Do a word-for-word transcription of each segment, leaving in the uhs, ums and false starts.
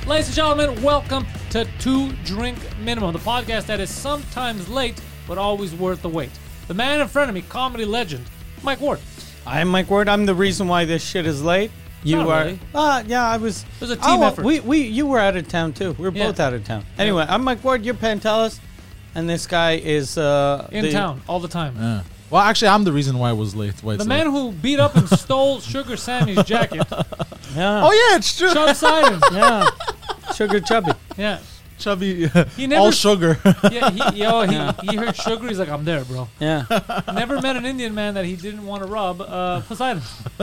Ladies and gentlemen, welcome to Two Drink Minimum, the podcast that is sometimes late, but always worth the wait. The man in front of me, comedy legend, Mike Ward. I'm Mike Ward. I'm the reason why this shit is late. You Not are. really. Uh, yeah, I was. It was a team oh, effort. We, we, you were out of town too. We were Yeah. both out of town. Anyway, I'm Mike Ward. You're Pantelis, and this guy is uh, In the- town, all the time. Yeah. Well, actually, I'm the reason why I was late. Why it's The late. man who beat up and stole Sugar Sammy's jacket. Yeah. Oh yeah, it's true. Chubb Sidon. yeah. Sugar Chubby. Yeah. Chubby, He never- all sugar. Yeah, he, yo, he, he heard Sugar, he's like, I'm there, bro. Yeah. Never met an Indian man that he didn't want to rob. Uh, Poseidon.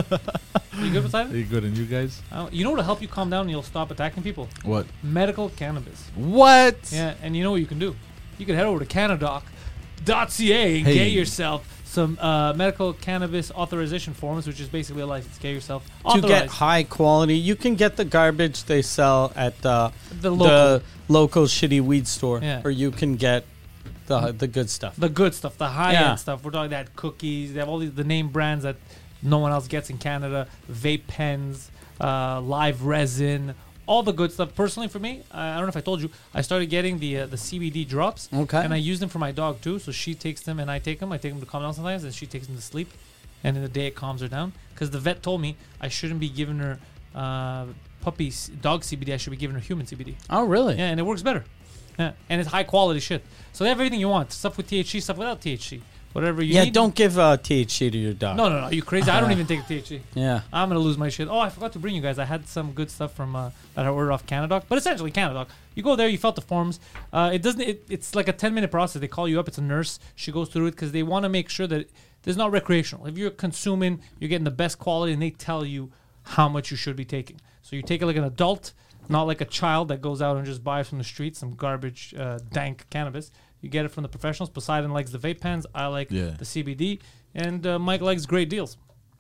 You good, Poseidon? Are you good? And you guys? Uh, you know what'll help you calm down and you'll stop attacking people? What? Medical cannabis. What? Yeah, and you know what you can do? You can head over to canadoc dot c a and Hey. get yourself some uh, medical cannabis authorization forms, which is basically a license. Get yourself To authorized. get high quality, you can get the garbage they sell at uh, the local, the local shitty weed store, Yeah. or you can get the the good stuff. the good stuff, the high Yeah. end stuff. We're talking that cookies. They have all these the name brands that no one else gets in Canada. Vape pens, uh, live resin, all the good stuff. Personally, for me, uh, I don't know if I told you, I started getting the uh, the C B D drops. Okay. And I use them for my dog too. So she takes them and I take them. I take them to calm down sometimes, and she takes them to sleep. And in the day, it calms her down. Because the vet told me I shouldn't be giving her uh, puppy c- dog C B D. I should be giving her human C B D. Oh, really? Yeah, and it works better. Yeah, and it's high quality shit. So they have everything you want. Stuff with T H C, stuff without T H C. Whatever you Yeah, need. don't give uh, T H C to your dog. No, no, no. Are you crazy? I don't even take T H C. Yeah. I'm gonna lose my shit. Oh, I forgot to bring you guys. I had some good stuff from uh, that I ordered off Canadoc, but essentially Canadoc. You go there, you fill out the forms. Uh, it doesn't. It, it's like a ten minute process. They call you up. It's a nurse. She goes through it because they want to make sure that there's not recreational. If you're consuming, you're getting the best quality, and they tell you how much you should be taking. So you take it like an adult, not like a child that goes out and just buys from the street some garbage, uh, dank cannabis. You get it from the professionals. Poseidon likes the vape pens. I like Yeah. the C B D, and uh, Mike likes great deals.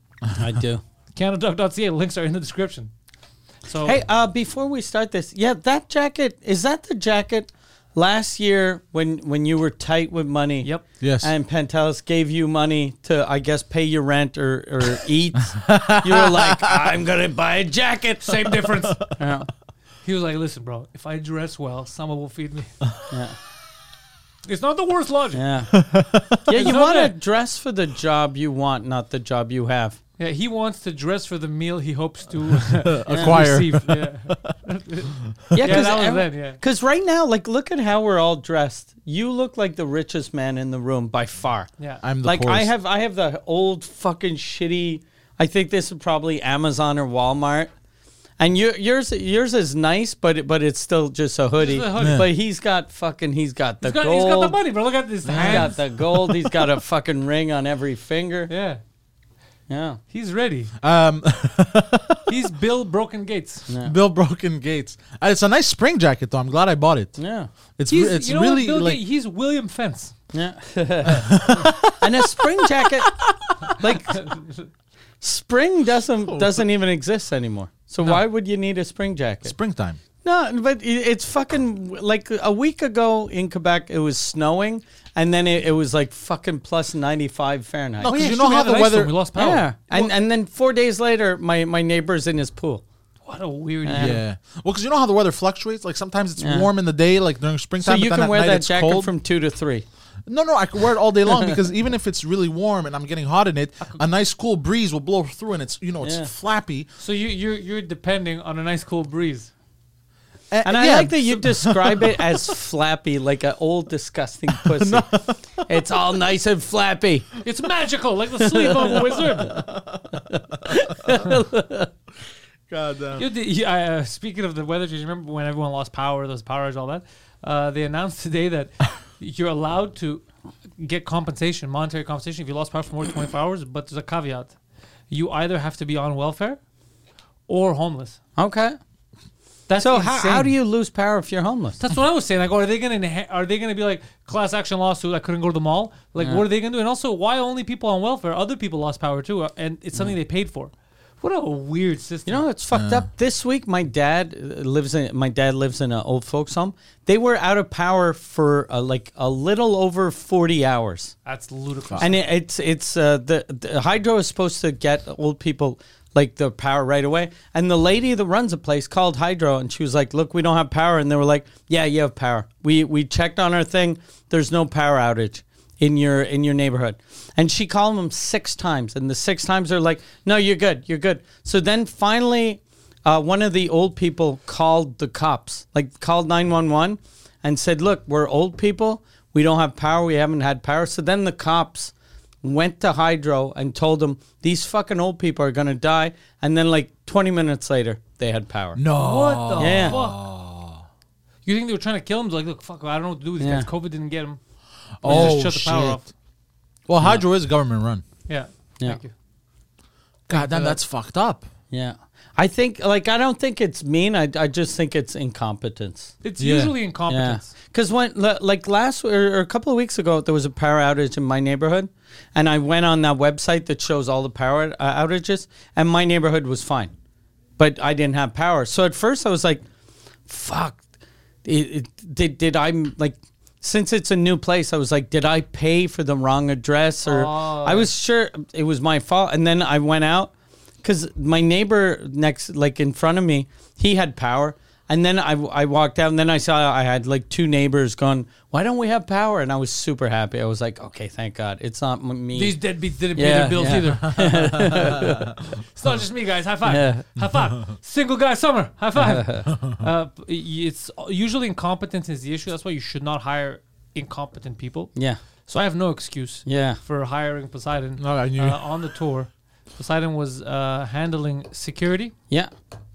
I do. Canadoc dot c a. Links are in the description. So Hey, uh, before we start this, yeah, that jacket, is that the jacket last year when when you were tight with money? Yep. Yes. And Pantelis gave you money to, I guess, pay your rent or, or eat. You were like, I'm going to buy a jacket. Same difference. Yeah. He was like, listen, bro, if I dress well, someone will feed me. Yeah. It's not the worst logic. Yeah, Yeah. Yeah, you not want to bad. dress for the job you want, not the job you have. he wants to dress for the meal he hopes to Acquire. receive. Yeah, Yeah, yeah that was then, yeah. Because right now, like, look at how we're all dressed. You look like the richest man in the room by far. Yeah. I'm the Like, I poorest. have I have the old fucking shitty, I think this is probably Amazon or Walmart. And your, yours yours is nice, but it, but it's still just a hoodie. Just a hoodie. Yeah. But he's got fucking, he's got the he's, got, gold. he's got the money, bro. Look at this He's got hands. the gold. He's got a fucking ring on every finger. Yeah, Yeah. he's ready. Um, He's Bill Broken Gates. Yeah. Bill Broken Gates. Uh, it's a nice spring jacket, though. I'm glad I bought it. Yeah. It's He's, re- it's you know really what, Bill like Gates, he's William Fence. Yeah. And a spring jacket, like, spring doesn't doesn't even exist anymore. So No. why would you need a spring jacket? springtime. No, but it- it's fucking like a week ago in Quebec, it was snowing, and then it, it was like fucking plus ninety-five Fahrenheit. No, Oh, 'cause yeah, you sure, know we how had the an ice weather. storm. We lost power. yeah, and and then four days later, my my neighbor's in his pool. What a weird. Yeah. Yeah. Well, because you know how the weather fluctuates. Like sometimes it's Yeah. warm in the day, like during So springtime. you but then can at wear night that it's jacket cold. from two to three. No, no, I can wear it all day long because even if it's really warm and I'm getting hot in it, a nice cool breeze will blow through and it's you know it's Yeah. flappy. So you you're you're depending on a nice cool breeze. And I yeah, like that you describe it as flappy, like an old disgusting pussy. It's all nice and flappy. It's magical, like the sleep of a wizard. God damn. You, the, you, uh, speaking of the weather, do you remember when everyone lost power, those power outages, all that? Uh, they announced today that you're allowed to get compensation, monetary compensation, if you lost power for more than twenty-four hours, but there's a caveat. You either have to be on welfare or homeless. Okay. That's So how, insane. how do you lose power if you're homeless? That's what I was saying. Like, are they gonna inha- are they gonna be like class action lawsuit? I couldn't go to the mall. Like, Yeah. what are they gonna do? And also, why only people on welfare? Other people lost power too, uh, and it's something they paid for. What a weird system. You know, it's fucked up. This week, my dad uh, lives in my dad lives in an old folks home. They were out of power for uh, like a little over forty hours, That's ludicrous. and it, it's it's uh, the, the hydro is supposed to get old people like the power right away. And the lady that runs the place called hydro, and she was like, "Look, we don't have power," and they were like, "Yeah, you have power. We we checked on our thing. There's no power outage in your in your neighborhood." And she called them six times, and the six times they're like, "No, you're good, you're good." So then finally, uh, one of the old people called the cops, like called nine one one, and said, "Look, we're old people. We don't have power. We haven't had power." So then the cops went to hydro and told them these fucking old people are gonna die. And then like twenty minutes later, they had power. No. what the Yeah. fuck? You think they were trying to kill him? They're like, look, fuck, I don't know what to do with these Yeah. guys. COVID didn't get him. Oh, just shut the power shit. off. Well, hydro is government run. Yeah. Yeah. Thank you. God damn, that. that's fucked up. Yeah. I think, like, I don't think it's mean. I, I just think it's incompetence. It's Yeah. usually Yeah. incompetence. Because when, li- like, last or, or a couple of weeks ago, there was a power outage in my neighborhood. And I went on that website that shows all the power uh, outages, and my neighborhood was fine. But I didn't have power. So at first I was like, fuck. It, it, did, did I, like, since it's a new place, I was like, did I pay for the wrong address? Or Oh. I was sure it was my fault. And then I went out because my neighbor next, like in front of me, he had power. And then I, I walked out and then I saw I had like two neighbors going, why don't we have power? And I was super happy. I was like, okay, thank God. It's not m- me. These deadbeats didn't pay Yeah, their bills yeah. either. It's not just me, guys. High five. Yeah. High five. Single guy summer. High five. uh, it's usually incompetence is the issue. That's why you should not hire incompetent people. yeah. So I have no excuse Yeah. for hiring Poseidon No, I knew. uh, on the tour. Poseidon was uh, handling security. Yeah.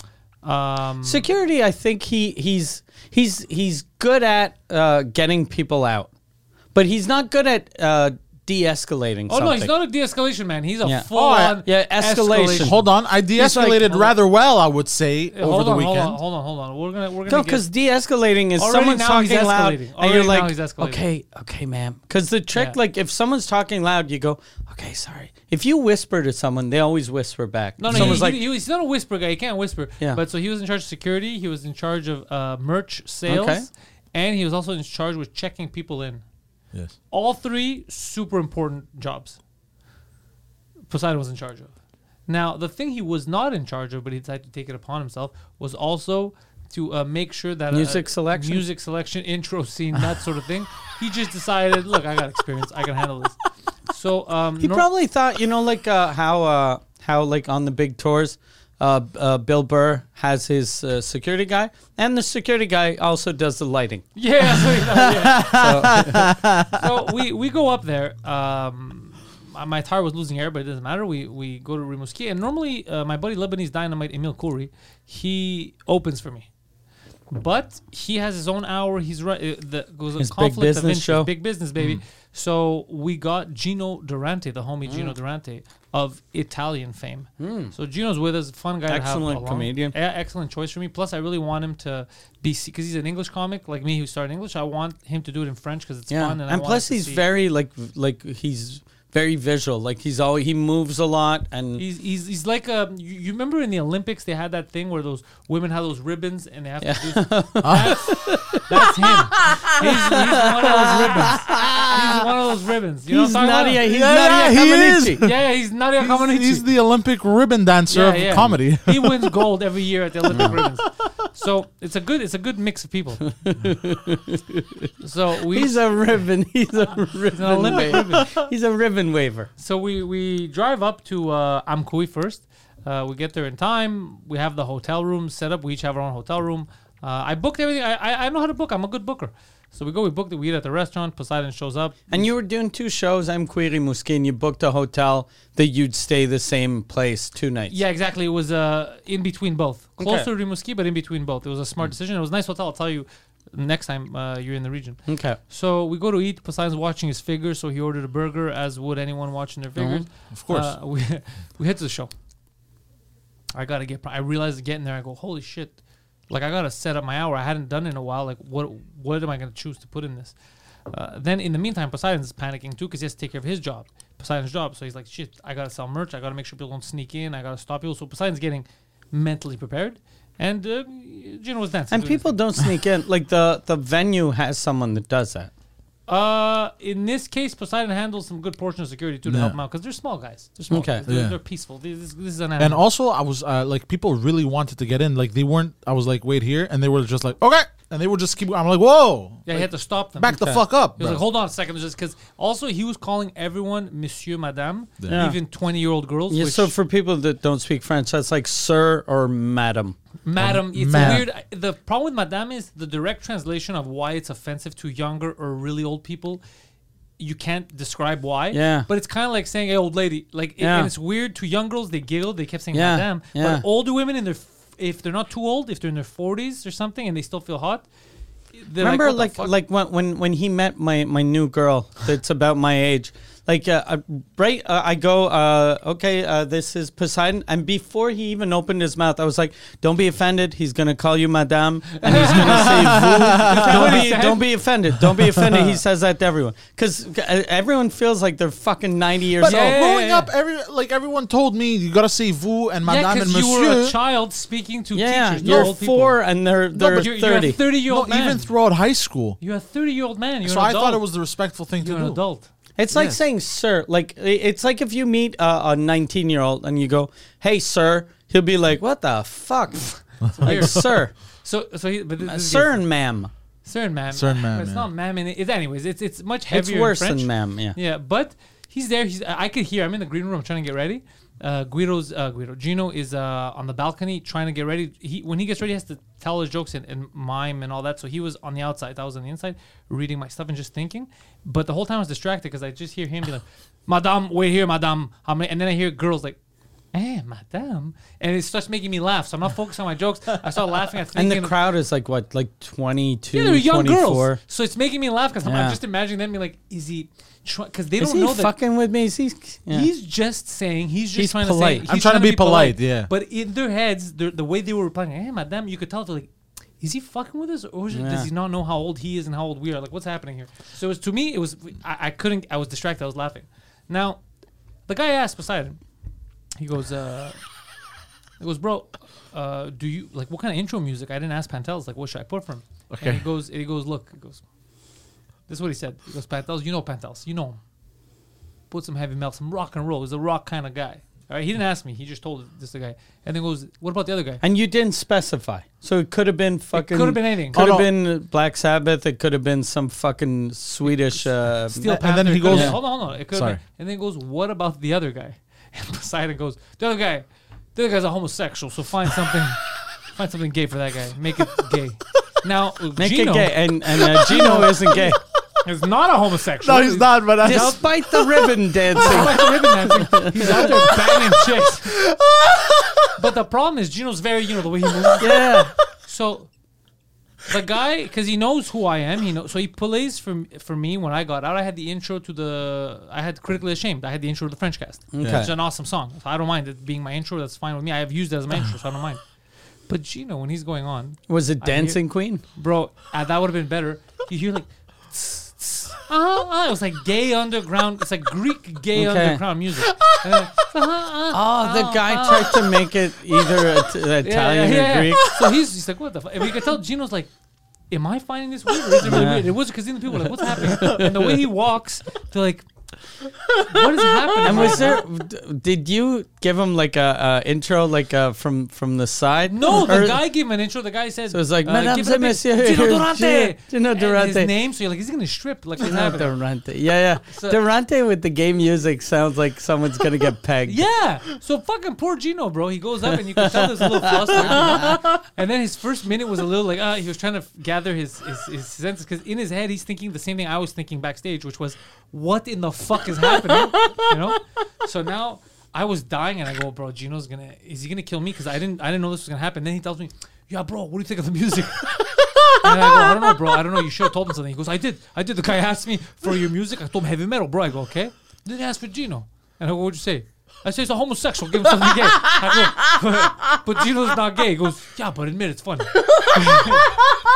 Um, Security, I think he he's he's he's good at uh, getting people out, but he's not good at uh, de-escalating. oh something. no, he's not a de-escalation man. He's a Yeah. full-on yeah, escalation. Hold on, I de-escalated like- rather well, I would say, Uh, over hold the on, weekend. hold on, hold on, hold on. We're gonna we're gonna No, get- because de-escalating is Already someone's now he's talking loud, escalating. and Already you're now like, he's escalating. okay, okay, ma'am. Because the trick, Yeah. like, if someone's talking loud, you go, okay, sorry. If you whisper to someone, they always whisper back. No, no, he, someone's he, like, he, he's not a whisper guy. He can't whisper. Yeah. But so he was in charge of security. He was in charge of uh, merch sales, Okay. and he was also in charge with checking people in. Yes. All three super important jobs. Poseidon was in charge of. Now, the thing he was not in charge of, but he decided to take it upon himself, was also to uh, make sure that Music uh, selection? music selection, intro scene, that sort of thing. He just decided, look, I got experience. I can handle this. So um, he nor- probably thought, you know, like uh, how, uh, how like on the big tours, uh, uh, Bill Burr has his uh, security guy, and the security guy also does the lighting. Yeah. So, you know, yeah. so we, we go up there. Um, my- my tire was losing air, but it doesn't matter. We we go to Rimouski, and normally uh, my buddy Lebanese Dynamite Emil Kouri, he opens for me. But he has his own hour. He's right. Uh, the goes a His big conflict of business interest, show? big business, baby. So we got Gino Durante, the homie Gino Durante of Italian fame. So Gino's with us, fun guy to have Excellent along. comedian. Yeah, excellent choice for me. Plus, I really want him to be because he's an English comic like me who started English. I want him to do it in French because it's Yeah, fun. And, and, I plus want to he's see- very like like he's very visual. Like he's always he moves a lot, and He's, he's, he's like um you, you remember in the Olympics they had that thing where those women have those ribbons and they have to do that's, that's him. He's, he's one of those ribbons. He's one of those ribbons. You know he's what I'm talking Nadia. about? He's Yeah, yeah, Nadia he Comaneci. Yeah, yeah, he's Nadia He's, Comaneci. he's the Olympic ribbon dancer Yeah, of yeah. comedy. He wins gold every year at the Olympic ribbons. So it's a good it's a good mix of people. So we He's a ribbon. He's a ribbon. an Olympic waver. ribbon. He's a ribbon waver. So we, we drive up to uh, Amkoui first. Uh, we get there in time. We have the hotel room set up. We each have our own hotel room. Uh, I booked everything. I, I I know how to book. I'm a good booker. So we go. We booked it. We eat at the restaurant. Poseidon shows up. And you were doing two shows. I'm Query Muskin. You booked a hotel that you'd stay the same place two nights. Yeah, exactly. It was uh, in between both. Okay. Closer to Rimouski, but in between both. It was a smart decision. It was a nice hotel. I'll tell you next time uh, you're in the region. Okay. So we go to eat. Poseidon's watching his figures, so he ordered a burger, as would anyone watching their figures. Of course. Uh, we we head to the show. I gotta get. I realized getting there. I go, holy shit! Like I gotta set up my hour. I hadn't done it in a while. Like what what am I gonna choose to put in this? Uh, then in the meantime, Poseidon's panicking too because he has to take care of his job, Poseidon's job. So he's like, shit, I gotta sell merch. I gotta make sure people don't sneak in. I gotta stop people. So Poseidon's getting mentally prepared, and uh, Gino was dancing. And doing his people don't sneak in. Like the the venue has someone that does that. Uh, in this case, Poseidon handles some good portion of security too to Yeah. help them out because they're small guys. They're small Okay. guys. They're, Yeah. they're peaceful. This, this, this is an And animal. also, I was uh, like, people really wanted to get in. Like, they weren't. I was like, wait here, and they were just like, okay, and they would just keep. I'm like, whoa, Yeah, he had to stop them. back the Okay. fuck up. He was bro. like, hold on a second, just because. Also, he was calling everyone Monsieur, Madame, Yeah. even twenty-year-old girls. Yeah, which, so for people that don't speak French, that's like sir or madam. Madam, it's Madam. weird. The problem with Madame is the direct translation of why it's offensive to younger or really old people. You can't describe why. Yeah. But it's kind of like saying, "Hey, old lady." Like, it, Yeah. and it's weird to young girls. They giggle. They kept saying Yeah. Madame. Yeah. But older women in their, f- if they're not too old, if they're in their forties or something, and they still feel hot. they're Remember, what the like fuck? like when when when he met my my new girl that's about my age. Like uh, uh, right, uh, I go, uh, okay, uh, this is Poseidon, and before he even opened his mouth, I was like, "Don't be offended. He's gonna call you Madame, and he's gonna say vous. Don't what he be, said? don't be offended. Don't be offended." He says that to everyone because everyone feels like they're fucking ninety years But old. Yeah, growing yeah, up, every like everyone told me you gotta say vous and yeah, madame and because you monsieur. were a child speaking to Yeah, teachers. you're no, old people. four, and they're they're but you're, you're thirty. a thirty-year-old no, man. even throughout high school. You're a thirty-year-old man. You're So an I adult. thought it was the respectful thing You're to an do. adult. It's like Yes. saying "sir." Like i- it's like if you meet uh, a nineteen-year-old and you go, "Hey, sir," he'll be like, "What the fuck?" like, weird. "Sir, So, so he, but this, uh, this sir gets- and ma'am." sir and ma'am. Sir and ma'am, But It's yeah. not ma'am. In it. It's, anyways, it's it's much It's heavier. in worse French. than ma'am. Yeah. Yeah, but he's there. He's. I could hear. I'm in the green room. I'm trying to get ready. Uh, Guido's. Uh, Guido. Gino is uh, on the balcony trying to get ready. He when he gets ready, he has to tell his jokes and, and mime and all that. So he was on the outside. I was on the inside, reading my stuff and just thinking. But the whole time I was distracted because I just hear him be like, "Madame, wait here, Madame." How many? And then I hear girls like, "Eh, Madame," and it starts making me laugh. So I'm not focused on my jokes. I start laughing. I think And the crowd is like what, like twenty-two, yeah, they're young twenty-four. girls. So it's making me laugh because I'm, Yeah. I'm just imagining them being like, is he? Because they Is don't he know that fucking with me? Is he? Yeah. he's just saying he's just He's trying polite. to say. I'm he's trying to be polite, yeah. But in their heads, the the way they were replying, "Hey, madame," you could tell they're like, is he fucking with us, or is it- Yeah. does he not know how old he is and how old we are? Like, what's happening here? So it was to me, it was I, I couldn't. I was distracted. I was laughing. Now, the guy asked Poseidon. He goes, uh, he goes, bro, uh, do you like what kind of intro music? I didn't ask Pantelis. Like, what should I put for him? Okay. And he goes, and he goes, look, he goes. This is what he said. He goes, Pantelis, you know Pantelis, you know him. Put some heavy metal, some rock and roll. He's a rock kind of guy. All right, he didn't ask me. He just told this the guy, and then goes, what about the other guy? And you didn't specify, so it could have been fucking. could have been anything. Could Oh, have no. been Black Sabbath. It could have been some fucking Swedish. Uh, Steel and Panther. then he it could've goes- been- hold on, hold on. It could Sorry. have been, and then he goes, what about the other guy? And Poseidon goes, the other guy, the other guy's a homosexual. So find something, find something gay for that guy. Make it gay. Now, Make Gino it gay, and and uh, Gino isn't gay, is not a homosexual. No, he's not. But that's despite the ribbon dancing. Despite the ribbon dancing, he's out there banging chicks. But the problem is Gino's very, you know, the way he moves. Yeah, So the guy, because he knows who I am, he knows. So he plays for for me when I got out. I had the intro to the. I had Critically Ashamed. I had the intro to the French Cast. Okay. It's an awesome song. So I don't mind it being my intro. That's fine with me. I have used it as my intro, so I don't mind. But Gino, when he's going on, was it I hear- Dancing Queen? bro, uh, that would have been better. You hear like. tss, tss, uh, uh, it was like gay underground. It's like Greek gay Okay. underground music. And then, uh, uh, Oh, the uh, guy uh, tried to make it either it- Italian or Greek. So he's, he's like, what the fuck? And we could tell Gino's like, am I finding this weird or is it really Yeah. weird? It was because the people were like, what's happening? And the way he walks, they're like, what is happening? And was there? d- Did you give him like a, a intro, like uh, from from the side? No, the Or- guy gave him an intro. The guy said, So it's like, uh, Mesdames give it a et bit. messieurs, Gino Gino- Durante. Gino And Durante. his name, so you're like, is he going to strip? Like, what's Not happening? Durante. Yeah, yeah. So- Durante with the gay music sounds like someone's gonna get pegged. Yeah. So fucking poor Gino, bro. He goes up and you can tell there's a little flustered. And then his first minute was a little like, uh, he was trying to f- gather his, his, his senses because in his head he's thinking the same thing I was thinking backstage, which was, what in the fuck is happening? You know? So now I was dying and I go, bro, Gino's gonna, is he gonna kill me? Because I didn't, I didn't know this was gonna happen. Then he tells me, yeah, bro, what do you think of the music? And I go, I don't know, bro. I don't know. You should have told him something. He goes, I did. I did. The guy asked me for your music. I told him heavy metal, bro. I go, okay. Then he asked for Gino. And I go, what'd you say? I say he's a homosexual. Give him something gay. I go, but, but Gino's not gay. He goes, yeah, but admit it's funny.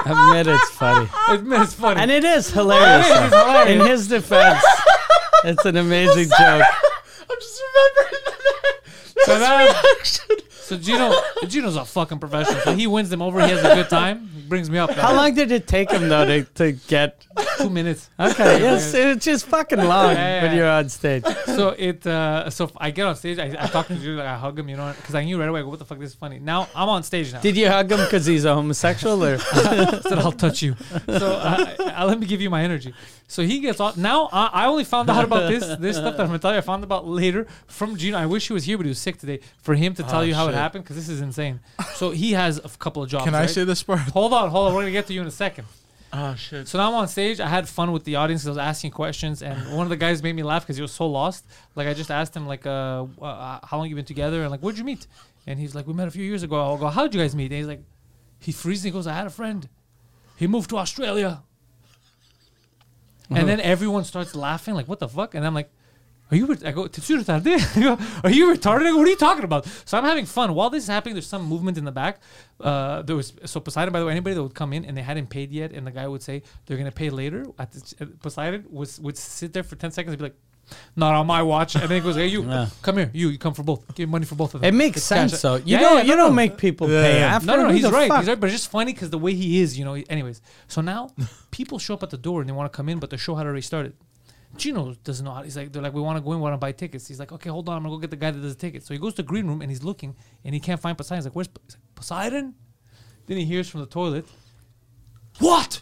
Admit it's funny. Admit it's funny. And it is hilarious. It is, it's hilarious. In his defense, it's an amazing joke. I'm just remembering that. So now, so Gino, Gino's a fucking professional. So he wins them over. He has a good time. He brings me up. How long did it take him though to, to get? Two minutes. Okay, yes, it's just fucking long Yeah, yeah, when yeah. you're on stage. So it, uh, so I get on stage. I, I talk to Gino, like I hug him, you know, because I knew right away. I go, what the fuck? This is funny. Now I'm on stage now. Did you hug him because he's a homosexual or? I said I'll touch you. So uh, I, let me give you my energy. So he gets on. Now I, I only found out about this this stuff that I'm gonna tell you. I found about later from Gino. I wish he was here, but he was sick today. For him to tell Oh, you how shit. it happened, because this is insane. So he has a couple of jobs. Can I right? say this part? Hold on, hold on. We're gonna get to you in a second. Oh shit. So now I'm on stage. I had fun with the audience. I was asking questions, and one of the guys made me laugh because he was so lost. Like I just asked him, like, uh, uh, how long you been together, and like, where'd you meet? And he's like, we met a few years ago. I'll go, how'd you guys meet? And he's like, he freezes. He goes, I had a friend. He moved to Australia. And then everyone starts laughing, like, what the fuck? And I'm like, are you? Re-? I go, "T'es-tu retardé?" I go, are you retarded? I go, what are you talking about? So I'm having fun while this is happening. There's some movement in the back. Uh, there was so Poseidon. By the way, anybody that would come in and they hadn't paid yet, and the guy would say they're gonna pay later. At the, uh, Poseidon was would sit there for ten seconds and be like, not on my watch. And then he goes, hey, you, Yeah. come here. You, you come for both. Give money for both of them. It makes It's sense cash. though. You Yeah, don't yeah, you no, don't no. make people Yeah, pay yeah. after. No, no, no, Who he's the right. fuck? He's right, but it's just funny because the way he is, you know. Anyways, so now people show up at the door and they want to come in, but the show had already started. Gino doesn't know how. He's like, they're like, we want to go in, we want to buy tickets. He's like, okay, hold on, I'm gonna go get the guy that does the tickets. So he goes to the green room and he's looking and he can't find Poseidon. He's like, where's he's like, Poseidon? Then he hears from the toilet, what?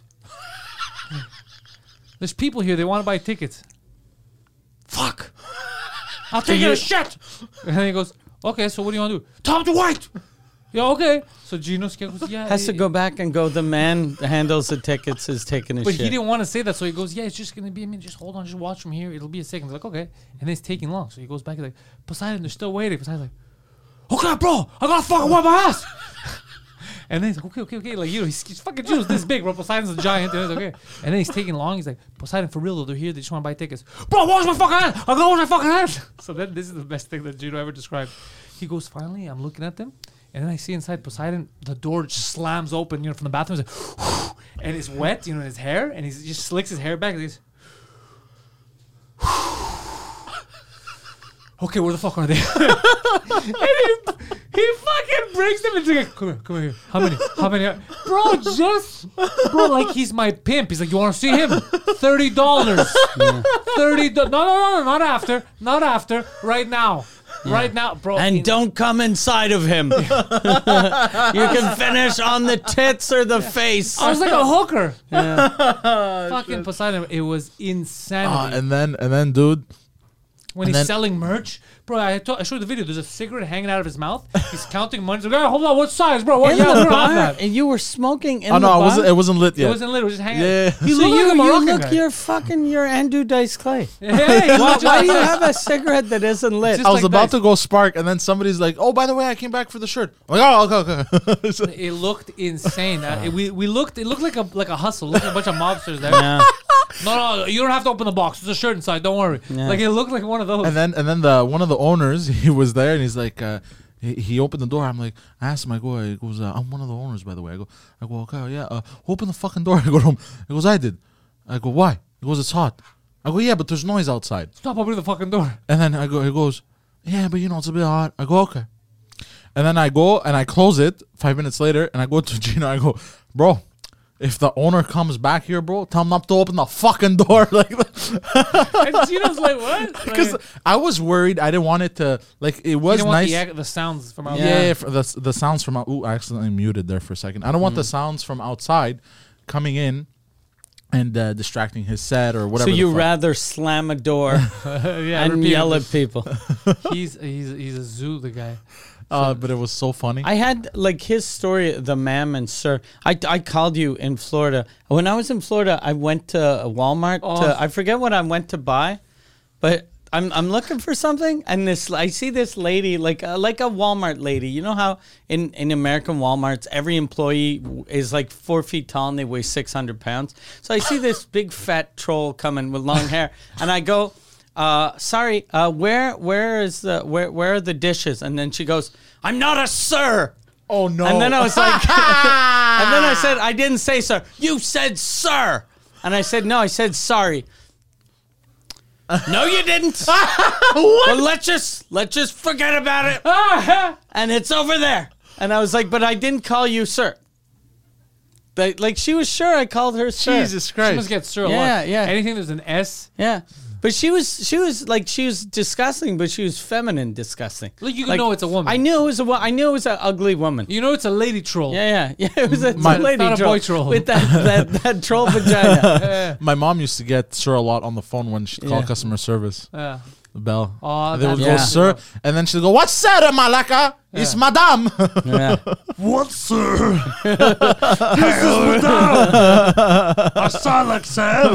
There's people here. They want to buy tickets. Fuck. I'll take you- your shit. And then he goes, okay, so what do you want to do? Tell him to wait. Yeah, okay. So Gino goes, yeah. Has to eh, go back and go. The man that handles the tickets is taking his But shit. he didn't want to say that, so he goes, yeah, it's just going to be a minute. Just hold on, just watch from here. It'll be a second. He's like, okay. And then it's taking long. So he goes back, he's like, Poseidon, they're still waiting. Poseidon's like, okay, bro, I got to fucking wipe my ass. And then he's like, okay, okay, okay. Like, you know, he's, he's fucking Gino's this big, bro. Poseidon's a giant. And he's like, okay. And then he's taking long. He's like, Poseidon, for real, though, they're here. They just want to buy tickets. Bro, wash my fucking hands. I got to wash my fucking hands. So then this is the best thing that Gino ever described. He goes, finally, I'm looking at them. And then I see inside Poseidon, the door just slams open, you know, from the bathroom. He's like, and it's wet, you know, in his hair. And he's, he just slicks his hair back. And he's, okay, where the fuck are they? And he, he fucking brings them into like, come here, come here. How many? How many? Bro, just, bro, like he's my pimp. He's like, you want to see him? thirty dollars. thirty dollars. No, no, no, no, not after. Not after. Right now. Right now, bro. And in- don't come inside of him. You can finish on the tits or the face. I was like a hooker. Fucking Poseidon. It was insanity. Uh, and then and then, dude. when and he's then- selling merch, bro, I, to- I showed the video. There's a cigarette hanging out of his mouth. He's counting money. He's like, hey, hold on, what size, bro? What? In Yeah, the we don't have bar, that. and you were smoking in Oh the no, bar. it wasn't. It wasn't lit It yet. wasn't lit. It was just hanging. Yeah. He so looked you, like a you Moroccan look, guy. you're fucking, you're Andrew Dice Clay. Hey, Why, why do you have a cigarette that isn't lit? Just I was like about that. to go spark, and then somebody's like, "Oh, by the way, I came back for the shirt." I'm like, "Oh, okay, okay." So- It looked insane. Uh, it- we we looked. It looked like a like a hustle. Looked like a bunch of mobsters there. Yeah. No, no, you don't have to open the box. There's a shirt inside. Don't worry. Yeah. Like it looked like one of those. and then and then the one of the owners, he was there, and he's like, uh, he, he opened the door. I'm like, I asked him, I go, he goes, uh, I'm one of the owners, by the way. I go, I go, okay, yeah. Uh, open the fucking door. I go to him. He goes, I did. I go, why? He goes, it's hot. I go, yeah, but there's noise outside. Stop opening the fucking door. And then I go, he goes, yeah, but you know, it's a bit hot. I go, okay. And then I go and I close it five minutes later, and I go to Gino. I go, bro, if the owner comes back here, bro, tell him not to open the fucking door. Like, And Gino's like, what? because Like, I was worried. I didn't want it to, like, it you was don't want nice. the, ac- the sounds from out Yeah, there. yeah, for the the sounds from out. Ooh, I accidentally muted there for a second. I don't want the sounds from outside coming in and uh, distracting his set or whatever. So the you fuck. rather slam a door yeah, and repeat yell it. at people? He's he's he's a zoo, the guy. Uh, but it was so funny. I had like his story, the ma'am and sir. I, I called you in Florida. When I was in Florida, I went to Walmart. Oh. To, I forget what I went to buy, but I'm I'm looking for something, and this I see this lady like uh, like a Walmart lady. You know how in in American Walmarts every employee w- is like four feet tall and they weigh six hundred pounds. So I see this big fat troll coming with long hair, and I go. Uh, sorry, uh, where, where is the, where, where are the dishes? And then she goes, I'm not a sir. oh no! And then I was like, And then I said, I didn't say sir. You said sir. And I said, no, I said sorry. No, you didn't. Well, let's just let's just forget about it. And it's over there. And I was like, but I didn't call you sir. But, like, she was sure I called her sir. Jesus She Christ. must get sir a Yeah, lot. yeah. Anything there's an S. Yeah. But she was, she was like, she was disgusting, but she was feminine disgusting. Like, you can know it's a woman. I knew it was a, wo- I knew it was an ugly woman. You know it's a lady troll. Yeah, yeah, yeah. It was a My- lady Not a troll boy troll. with that, that, that troll vagina. Yeah. My mom used to get sir a lot on the phone when she'd call Yeah. customer service. Yeah. The bell. Oh, they would that's go, yeah. sir, and then she'd go, what's sir, Malaka? It's Yeah. madame. Yeah. What, sir? I sound like sir.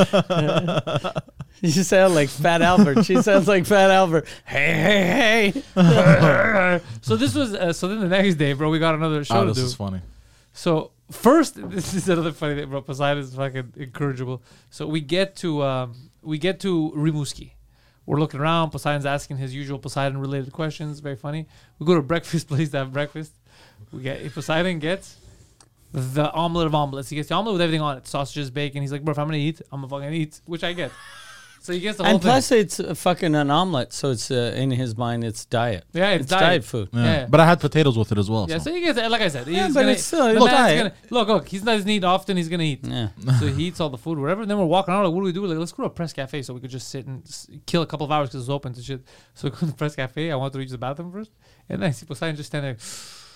You sound like Fat Albert. She sounds like Fat Albert. Hey, hey, hey. So this was. Uh, so then the next day, bro, we got another show Oh, to this do. is funny. So first, this is another funny thing, bro. Poseidon is fucking incorrigible. So we get to um, we get to Rimouski. We're looking around. Poseidon's asking his usual Poseidon-related questions. Very funny. We go to a breakfast place to have breakfast. We get Poseidon gets the omelet of omelets. He gets the omelet with everything on it: sausages, bacon. He's like, bro, if I'm gonna eat, I'm gonna fucking eat, which I get. So he gets the whole And thing. plus, it's uh, fucking an omelet, so it's uh, in his mind, it's diet. Yeah, it's diet. food. Yeah. Yeah. But I had potatoes with it as well. Yeah, so. so he gets, like I said, he's Yeah, but gonna, it's still- the look, man's diet. gonna look, look. He doesn't eat often. He's gonna eat. Yeah. So he eats all the food, whatever. And then we're walking around. Like, what do we do? Like, let's go to a press cafe so we could just sit and s- kill a couple of hours because it's open to shit. So we go to the press cafe. I want to reach the bathroom first, and then I see Poseidon just standing there.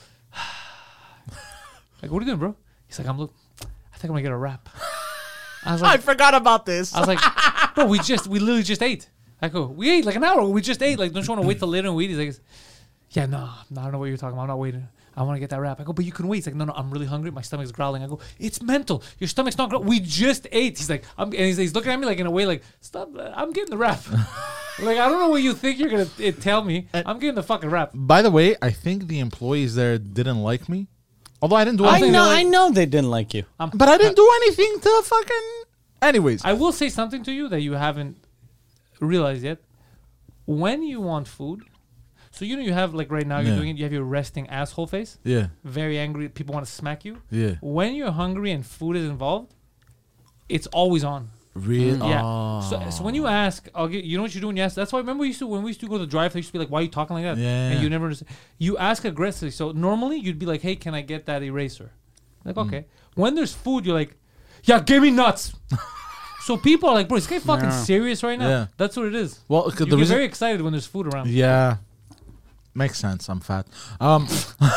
Like, what are you doing, bro? He's like, I'm look. I think I'm gonna get a wrap. I was like, forgot about this. I was like, bro, we just, we literally just ate. I go, we ate like an hour. We just ate. Like, don't you want to wait till later and we eat? He's like, yeah, no, no, I don't know what you're talking about. I'm not waiting. I want to get that wrap. I go, but you can wait. He's like, no, no, I'm really hungry. My stomach's growling. I go, it's mental. Your stomach's not growling. We just ate. He's like, I'm, and he's, he's looking at me like in a way like, stop. uh, I'm getting the wrap. Like, I don't know what you think you're gonna uh, tell me. I'm getting the fucking wrap. By the way, I think the employees there didn't like me. Although I didn't do I anything. know, to, I like- know they didn't like you. I'm, But I didn't do anything to fucking... Anyways. I will say something to you that you haven't realized yet. When you want food, so you know you have like right now you're Yeah. doing it. You have your resting asshole face. yeah. Very angry. People want to smack you. Yeah. When you're hungry and food is involved, it's always on. Really? Yeah. Oh. So, so when you ask, I'll get. You know what you're doing? Yes. That's why. Remember, we used to when we used to go to the drive-thru, you used to be like, "Why are you talking like that?" Yeah. And you never. You ask aggressively. So normally you'd be like, "Hey, can I get that eraser?" Like, Mm. okay. When there's food, you're like, "Yeah, give me nuts." So people are like, "Bro, is this guy fucking Yeah. serious right now?" Yeah. That's what it is. Well, You the get reason... very excited when there's food around. Yeah. Makes sense. I'm fat. Um,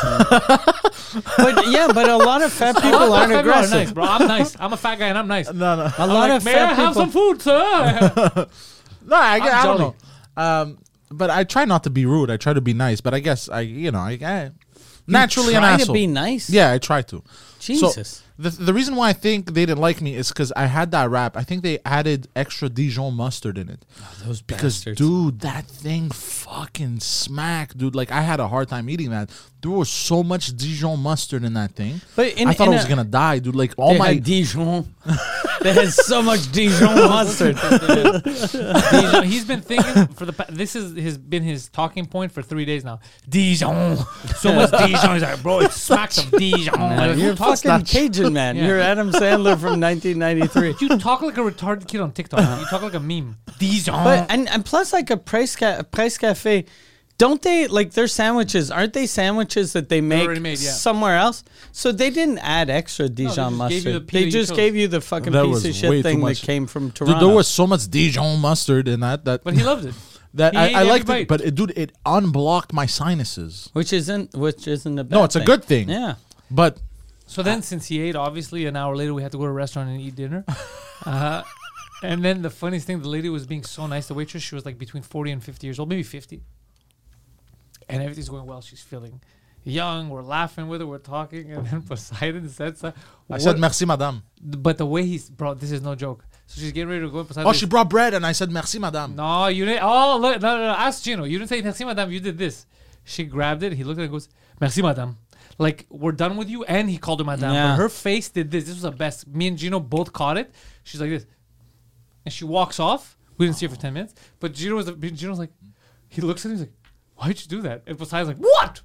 But yeah, but a lot of fat A lot people of aren't fat people are aggressive. nice, bro. I'm nice. I'm a fat guy and I'm nice. no, no. A I'm lot like, of may fat I have people. some food, sir? No, I, I'm I don't jolly. know. Um, but I try not to be rude. I try to be nice. But I guess I, you know, I, I naturally an Try asshole. to be nice. Yeah, I try to. Jesus. So the the reason why I think they didn't like me is because I had that wrap. I think they added extra Dijon mustard in it. Those Because bastards. dude, that thing fucking smacked, dude. Like I had a hard time eating that. There was so much Dijon mustard in that thing. But in, I thought in I was a- gonna die, dude. Like all they my had Dijon. They had so much Dijon mustard. Dijon. He's been thinking for the. Pa- this is has been his talking point for three days now. Dijon, so much Dijon. He's like, bro, it smacks of Dijon. Nah, Like, you're who talks fucking that Cajun man. Yeah. You're Adam Sandler from nineteen ninety-three. You talk like a retarded kid on TikTok. You talk like a meme. Dijon. But and, and plus, like a price ca- price cafe, don't they like their sandwiches? Aren't they sandwiches that they make already made, yeah. somewhere else? So they didn't add extra Dijon just gave you the mustard. pita They you just chose. gave you the fucking That piece was of way shit too thing that much. came from Toronto. dude, there was so much Dijon mustard in that that but he loved it. that he I, ate I every liked bite. it, but it, dude, it unblocked my sinuses. which isn't which isn't a bad No, it's a thing. good thing. Yeah. But So then, since he ate, obviously, an hour later, we had to go to a restaurant and eat dinner. Uh, and then the funniest thing, the lady was being so nice. The waitress, she was like between forty and fifty years old, maybe fifty. And everything's going well. She's feeling young. We're laughing with her. We're talking. And then Poseidon said something. I said merci, madame. But the way he's, bro, this is no joke. So she's getting ready to go. And Poseidon Oh, goes, she brought bread, and I said merci, madame. no, you didn't. Oh, look, no, no, no. Ask Gino. You didn't say merci, madame. You did this. She grabbed it. He looked at it and goes, merci, madame. Like, we're done with you. And he called her madame. Yeah. But her face did this. This was the best. Me and Gino both caught it. She's like this. And she walks off. We didn't see her for ten minutes. But Gino was, Gino's like, he looks at him. He's like, why'd you do that? And Poseidon's like, what?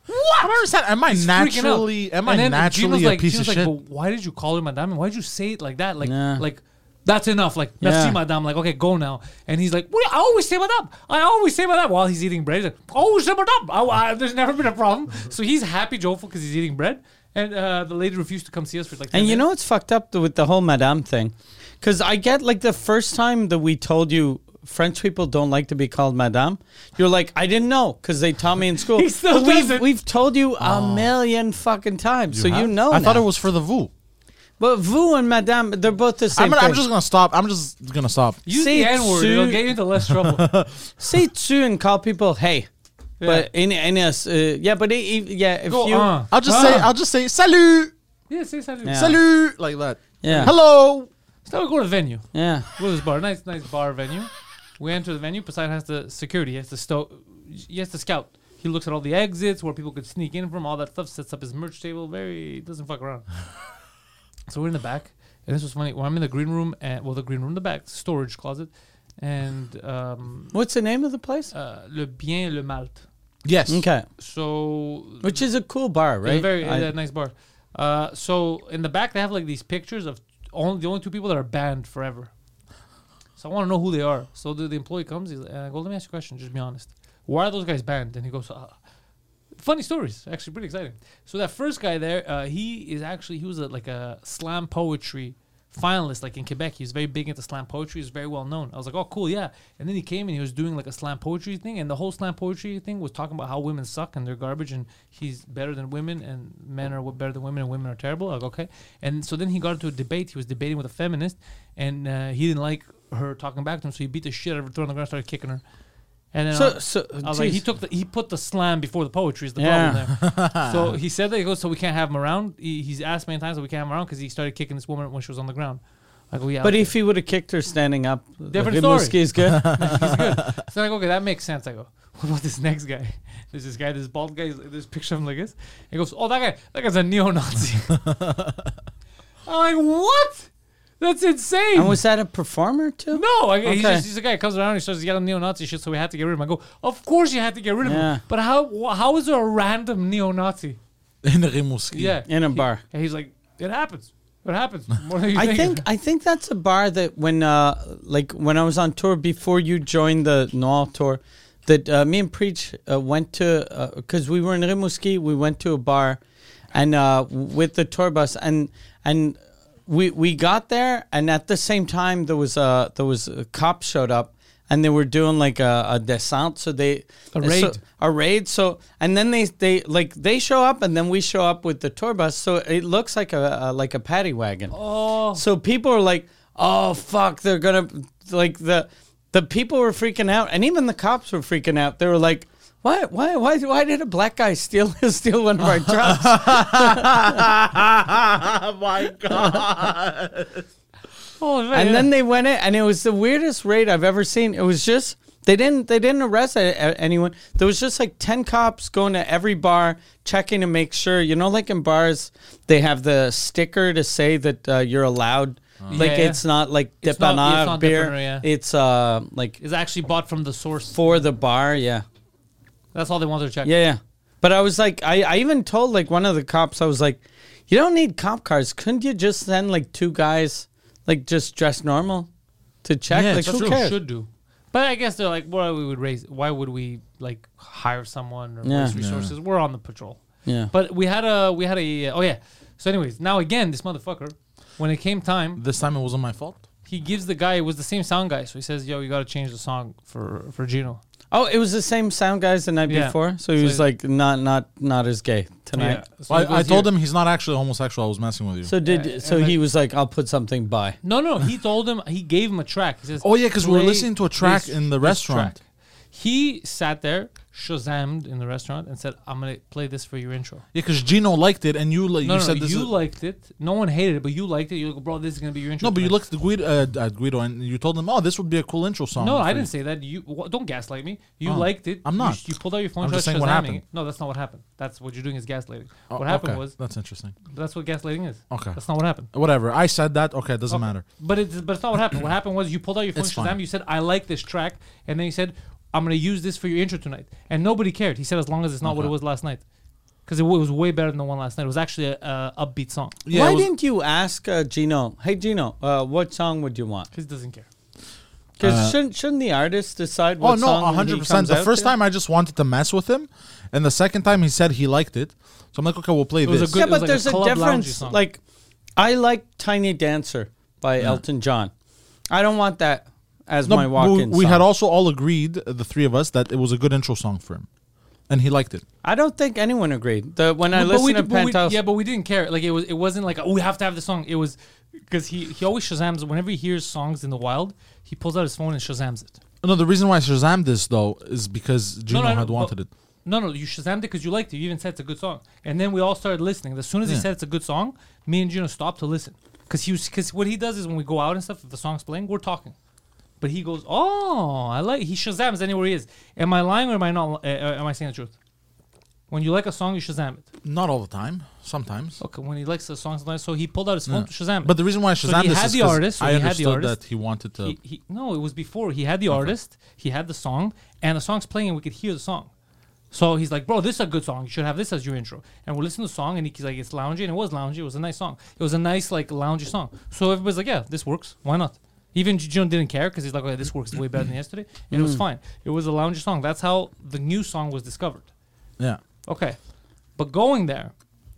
I don't understand. Am I He's freaking out. naturally? Am I And then naturally Gino's a like, piece Gino's of like, shit? but why did you call her madame? And why did you say it like that? Like, Yeah. like that's enough. Like, merci, Yeah. madame. Like, okay, go now. And he's like, what? I always say madame. I always say madame while he's eating bread. He's like, always say madame. I, I, there's never been a problem. So he's happy, joyful, because he's eating bread. And uh, the lady refused to come see us for like. ten And you know minutes. what's fucked up with the whole madame thing? Because I get like the first time that we told you French people don't like to be called madame, you're like, I didn't know because they taught me in school. He still But we've, doesn't. we've told you a million fucking times, so you have? know. I thought now. it was for the vous. But vous and madame, they're both the same I'm, thing. I'm just gonna stop. I'm just gonna stop. Use See, the N word. tu- It'll get you into less trouble. Say tu and call people hey. Yeah. But in in us, uh, yeah, but it, it- yeah, if Go you, on. I'll just Ah. say. I'll just say salut, Yeah, say salut. Yeah. salut, like that. yeah, Hello. So now we go to the venue. yeah, Go to this bar. Nice, nice bar venue. We enter the venue. Poseidon has the security. He has to sto- He has to scout. He looks at all the exits where people could sneak in from, all that stuff. Sets up his merch table. Very doesn't fuck around. So we're in the back, and this was funny. Well, I'm in the green room, and well, the green room in the back, storage closet, and um, What's the name of the place? uh, le bien le malte. Yes. Okay, So which is a cool bar, It's a right? very I- uh, nice bar. Uh, so in the back they have like these pictures of only the only two people that are banned forever. So I want to know who they are. So the, the employee comes, he's, and I go, let me ask you a question. Just be honest. Why are those guys banned? And he goes, uh, funny stories. Actually, pretty exciting. So that first guy there, uh, he is actually he was a, like a slam poetry finalist, like in Quebec. He was very big into slam poetry. He's very well known. I was like, oh, cool, yeah. And then he came and he was doing like a slam poetry thing, and the whole slam poetry thing was talking about how women suck and they're garbage, and he's better than women, and men are w- better than women, and women are terrible. Like, okay. And so then he got into a debate. He was debating with a feminist, and uh, he didn't like her talking back to him, so he beat the shit out of her, threw her on the ground, started kicking her. And then So, I, so I was like, he geez. took the, he put the slam before the poetry is the Yeah. problem there. So he said that he goes, so we can't have him around. He, he's asked many times, so we can't have him around because he started kicking this woman when she was on the ground. I go, yeah. But okay. if he would have kicked her standing up, Different Rimouski story. is good. He's good. So I go, okay, that makes sense. I go, what about this next guy? There's this guy, this bald guy. There's a picture of him like this. He goes, oh, that guy, that guy's a neo-Nazi. I'm like, what? That's insane. And was that a performer too? No, I, he's, Okay. just, he's a guy who comes around and he starts yelling neo-Nazi shit, so we had to get rid of him. I go, of course you had to get rid of Yeah. him. But how wh- how is there a random neo-Nazi? In the Rimouski. Yeah. In a He- bar. And he's like, it happens. It happens. More than you I think I think that's a bar that when uh like when I was on tour before you joined the Noir tour, that uh, me and Preach uh, went to because we were in Rimouski, we went to a bar, and uh, with the tour bus, and and we we got there, and at the same time there was a there was a cop showed up. And they were doing like a, a descente, so they A raid. so, a raid. So and then they they like they show up, and then we show up with the tour bus. So it looks like a, a like a paddy wagon. Oh. So people are like, "Oh fuck, they're gonna like the the people were freaking out, and even the cops were freaking out. They were like, why why why why did a black guy steal steal one of our trucks?" Oh my god. Oh, man, And yeah. then they went in, and it was the weirdest raid I've ever seen. It was just they didn't they didn't arrest a- a- anyone. There was just like ten cops going to every bar checking to make sure. You know, like in bars, they have the sticker to say that uh, you're allowed. Like Yeah, yeah. it's not like It's not- dépanneur it's not beer. dépanneur, yeah. It's uh like It's actually bought from the source. for the bar. Yeah. That's all they wanted to check. Yeah, yeah. But I was like, I, I even told like one of the cops, I was like, you don't need cop cars. Couldn't you just send like two guys, like just dressed normal, to check? Yeah, like it's That's who what we cares? should do. But I guess they're like, why we would raise? Why would we like hire someone or Yeah. waste resources? We're on the patrol. Yeah. But we had a we had a oh yeah. So anyways, now again, this motherfucker, when it came time, This time it wasn't my fault. he gives the guy, it was the same sound guy, so he says, "Yo, you got to change the song for for Gino." Oh, it was the same sound guys the night Yeah. before, so he So was he- like not not not as gay tonight. Yeah. So I, he goes, I told "Here." him he's not actually homosexual. I was messing with you. So did Yeah, so and he like- was like, I'll put something by. No, no, he told him he gave him a track. He says, Oh, yeah, 'cause we were "Play listening to a track this- in the this restaurant." track." He sat there, shazammed in the restaurant, and said, "I'm gonna play this for your intro." Yeah, because Gino liked it, and you like No, you no, said no, this. you is, liked it. No one hated it, but you liked it. You go, bro, this is gonna be your intro. no, but you tonight." looked at Guido, uh, at Guido, and you told him, "Oh, this would be a cool intro song." No, for I you." didn't say that. You wha- don't gaslight me. You Oh, liked it. I'm You not. sh- You, pulled out your phone. I'm started just saying what shazamming happened. it. No, that's not what happened. That's what you're doing is gaslighting. Oh, what happened okay. was That's interesting. that's what gaslighting is. Okay, That's not what happened. whatever. I said that. Okay, it doesn't Okay. matter. But it's but it's not what happened. What happened was you pulled out your phone, It's fine. Shazam. You said, "I like this track," and then you said, "I'm gonna use this for your intro tonight," and nobody cared. He said, "As long as it's not what Okay. it was last night." because it, w- it was way better than the one last night. It was actually a, a upbeat song Yeah, Why it was- didn't you ask uh, Gino? Hey, Gino, uh, what song would you want? because he doesn't care. Because Uh, shouldn't shouldn't the artist decide Oh what no, song a hundred he percent. comes The out first to? time I just wanted to mess with him, and the second time he said he liked it. So I'm like, okay, we'll play It was this. a good- yeah, it was but like a there's a, club loungy difference. song. Like, I like Tiny Dancer by Elton John. I don't want that as No, my we, walk-in we song. had also all agreed, uh, the three of us, that it was a good intro song for him, and he liked it. I don't think anyone agreed. The when I But- but we listened to did- but we- Penthouse, yeah, but we didn't care. Like it was, it wasn't like oh, we have to have the song. It was because he he always Shazams whenever he hears songs in the wild. He pulls out his phone and Shazams it. No, the reason why I Shazam this though is because Gino no, no, had but- wanted it. No, no, you Shazammed it because you liked it. You even said it's a good song, and then we all started listening. As soon as he Yeah. said it's a good song, me and Gino stopped to listen because he was because what he does is when we go out and stuff, if the song's playing, we're talking. But he goes, "Oh, I like." He Shazams anywhere he is. Am I lying or am I not? Uh, uh, am I saying the truth? When you like a song, you Shazam it. Not all the time. Sometimes. Okay, when he likes the song, sometimes, so he pulled out his phone Yeah. to Shazam it. But the reason why I So Shazam he this had is the 'cause artist, so I he had the understood artist. that he wanted to. he, he, no, it was before he had the artist, he had the song, and the song's playing, and we could hear the song. So he's like, "Bro, this is a good song. You should have this as your intro." And we're listening to the song, and he's like, "It's loungy," and it was loungy. It was a nice song. It was a nice like loungy song. So everybody's like, "Yeah, this works. Why not?" Even John didn't care because he's like, "Okay, this works way better than yesterday," and it was fine. It was a loungy song. That's how the new song was discovered. yeah. Okay, but going there,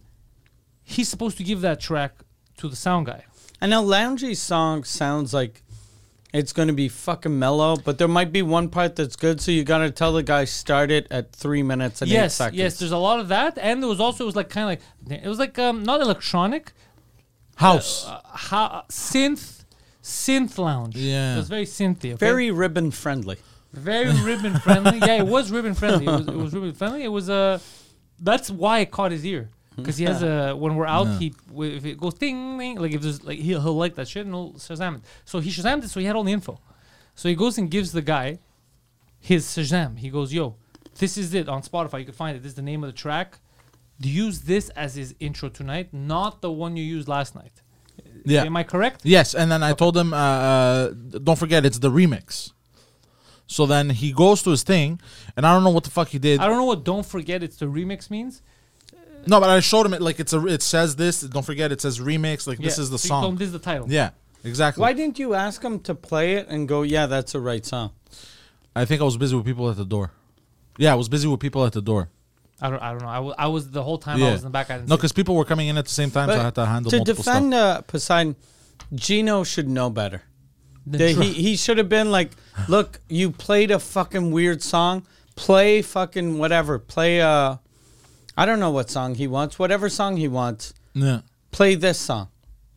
he's supposed to give that track to the sound guy. I know Loungy's song sounds like it's going to be fucking mellow, but there might be one part that's good, so you got to tell the guy start it at three minutes and eight Yes, seconds. yes. There's a lot of that, and there was also it was like kind of like it was like um not electronic, House. uh, ha- synth, synth lounge. Yeah. it was very synthy. Okay? Very ribbon friendly. very ribbon friendly. Yeah, it was ribbon friendly. It was, it was ribbon friendly. It was uh, that's why it caught his ear because he has a when we're out Yeah. he w- if it goes ding ding like if there's like he'll, he'll like that shit and he'll Shazam it. So he Shazammed it, so he had all the info. So he goes and gives the guy his Shazam. He goes, "Yo, this is it on Spotify. You can find it. This is the name of the track. Use this as his intro tonight, not the one you used last night." Yeah. Am I correct? Yes, and then I told him, uh, uh, don't forget, it's the remix. So then he goes to his thing, and I don't know what the fuck he did. I don't know what "Don't Forget It's the Remix" means. No, but I showed him it like it's a. It says this. Don't forget, it says remix. Like this Yeah, is the so you told him song. this is the title. Yeah, exactly. Why didn't you ask him to play it and go, yeah, that's the right song? I think I was busy with people at the door. Yeah, I was busy with people at the door. I don't. I don't know. I was. I was the whole time. I Yeah. was in the back. I didn't No, see it. because people were coming in at the same time, so I had to handle to multiple defend stuff. uh, Poseidon, Gino should know better. The The- drum- he he should have been like, look, you played a fucking weird song. Play fucking whatever. Play uh, I don't know what song he wants. Whatever song he wants. Yeah. Play this song.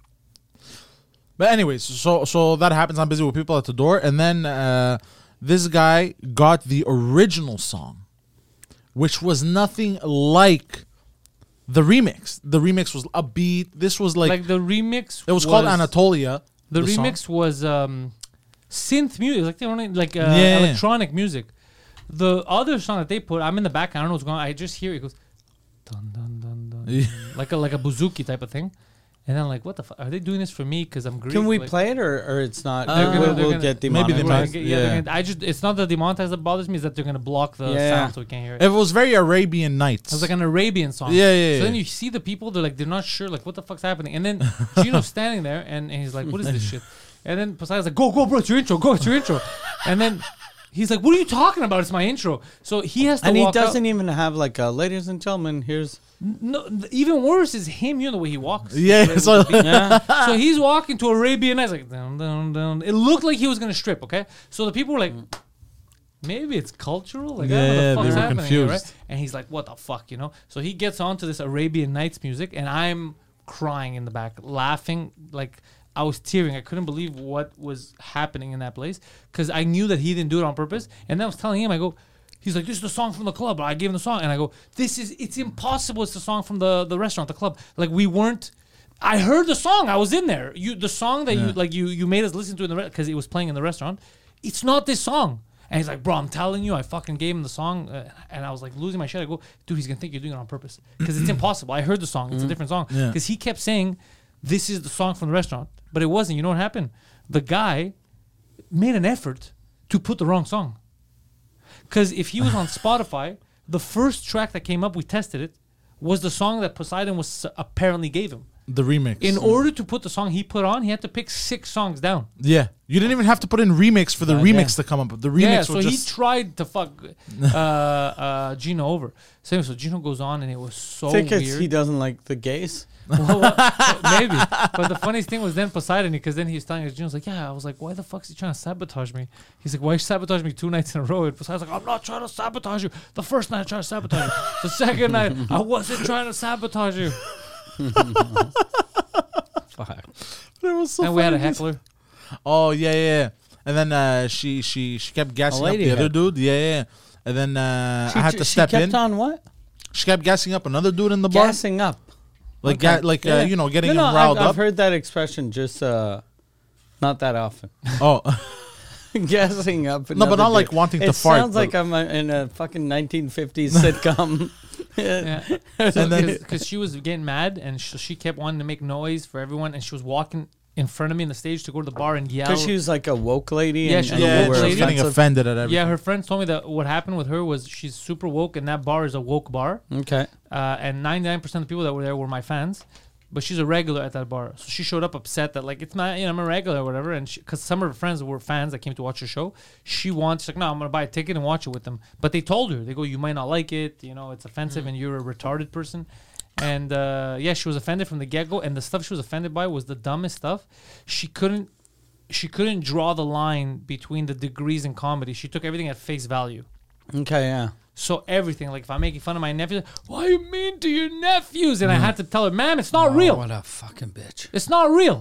But anyways, so so that happens. I'm busy with people at the door, and then uh, this guy got the original song, which was nothing like the remix. The remix was upbeat. This was like, like, the remix. it was, called Anatolia. The, song. remix was um, synth music, like they don't like uh, Yeah. electronic music. The other song that they put, I'm in the back. I don't know what's going on. I just hear it, it goes, dun dun dun dun, Yeah. like a like a bouzouki type of thing. And then like, what the fuck? Are they doing this for me? Because I'm Greek. Can we like, play it or, or it's not? Uh, we'll they're gonna- they're we'll gonna- get maybe they We're demonetized. gonna might. get- yeah, they're Yeah. gonna- I just it's not the demonetized that bothers me. Is that they're gonna block the Yeah. sound so we can't hear it. It was very Arabian Nights. It was like an Arabian song. Yeah, yeah, So then yeah. you see the people, they're like, they're not sure, like, what the fuck's happening? And then Gino's standing there, and, and he's like, what is this shit? And then Poseidon's like, go, go, bro, it's your intro, go, it's your intro. And then he's like, what are you talking about? It's my intro. So he has to And he walk doesn't out. even have like, a, ladies and gentlemen, here's. No, th- even worse is him, you know, the way he walks. Yeah, With so- the beat. Yeah. So he's walking to Arabian Nights, like, down, down, down. It looked like he was going to strip, okay? So the people were like, maybe it's cultural? Like, I don't know Yeah, what the they fuck's were happening here, right? confused. And he's like, what the fuck, you know? So he gets onto this Arabian Nights music, and I'm crying in the back, laughing. Like, I was tearing. I couldn't believe what was happening in that place because I knew that he didn't do it on purpose. And then I was telling him, I go, he's like, this is the song from the club. I gave him the song. And I go, this is, it's impossible. It's the song from the, the restaurant, the club. Like, we weren't, I heard the song. I was in there. You, the song that you, Yeah. like, you, you made us listen to in the, because it was playing in the restaurant. It's not this song. And he's like, bro, I'm telling you, I fucking gave him the song. Uh, and I was like losing my shit. I go, dude, he's going to think you're doing it on purpose. Because it's impossible. I heard the song. It's a different song. Yeah. Because he kept saying, this is the song from the restaurant. But it wasn't. You know what happened? The guy made an effort to put the wrong song. Because if he was on Spotify, the first track that came up, we tested it, was the song that Poseidon was apparently gave him. The remix. In order to put the song he put on, he had to pick six songs down. Yeah. You didn't even have to put in remix for the God, remix yeah. to come up. The remix Yeah, was so just... he tried to fuck uh, uh, Gino over. So, so Gino goes on, and it was so think it's weird. he doesn't like the gays. Well, well, maybe. But the funniest thing was then Poseidon, because then he was telling us, Gino's like, yeah, I was like, why the fuck is he trying to sabotage me? He's like, why you sabotage me two nights in a row? And Poseidon's like, I'm not trying to sabotage you. The first night I tried to sabotage you. The second night, I wasn't trying to sabotage you. Fuck. It was so And we had a funny. heckler. Oh, yeah, yeah, yeah. And then uh, she she she kept gassing up lady the other had- dude. Yeah, yeah. And then uh, She, I had to she step kept in. on what? She kept gassing up another dude in the bar. Gassing up. Like, Okay. ga- like Yeah. uh, you know, getting no, no, him riled I've, I've up. heard that expression just uh, not that often. Oh, Gassing up. no, but another not like dude. wanting It to fart. sounds like but- I'm uh, in a fucking nineteen fifties sitcom. Yeah. And then- Because she was getting mad, and she, she kept wanting to make noise for everyone, and she was walking in front of me on the stage to go to the bar and yell. Because she was like a woke lady. Yeah, and, she and was a yeah, you were she was lady. getting offensive. offended at everything. Yeah, her friends told me that what happened with her was she's super woke, and that bar is a woke bar. Okay. Uh, and ninety-nine percent of the people that were there were my fans. But she's a regular at that bar. So she showed up upset that, like, it's not, you know, I'm a regular or whatever. And because some of her friends were fans that came to watch the show, she wants, she's like, no, I'm going to buy a ticket and watch it with them. But they told her, they go, you might not like it. You know, it's offensive and you're a retarded person. And, uh, yeah, she was offended from the get-go. And the stuff she was offended by was the dumbest stuff. She couldn't, she couldn't draw the line between the degrees in comedy. She took everything at face value. Okay, yeah. So everything, like if I'm making fun of my nephews, why are you mean to your nephews? And I had to tell her, ma'am, it's not Oh, real. What a fucking bitch. It's not real.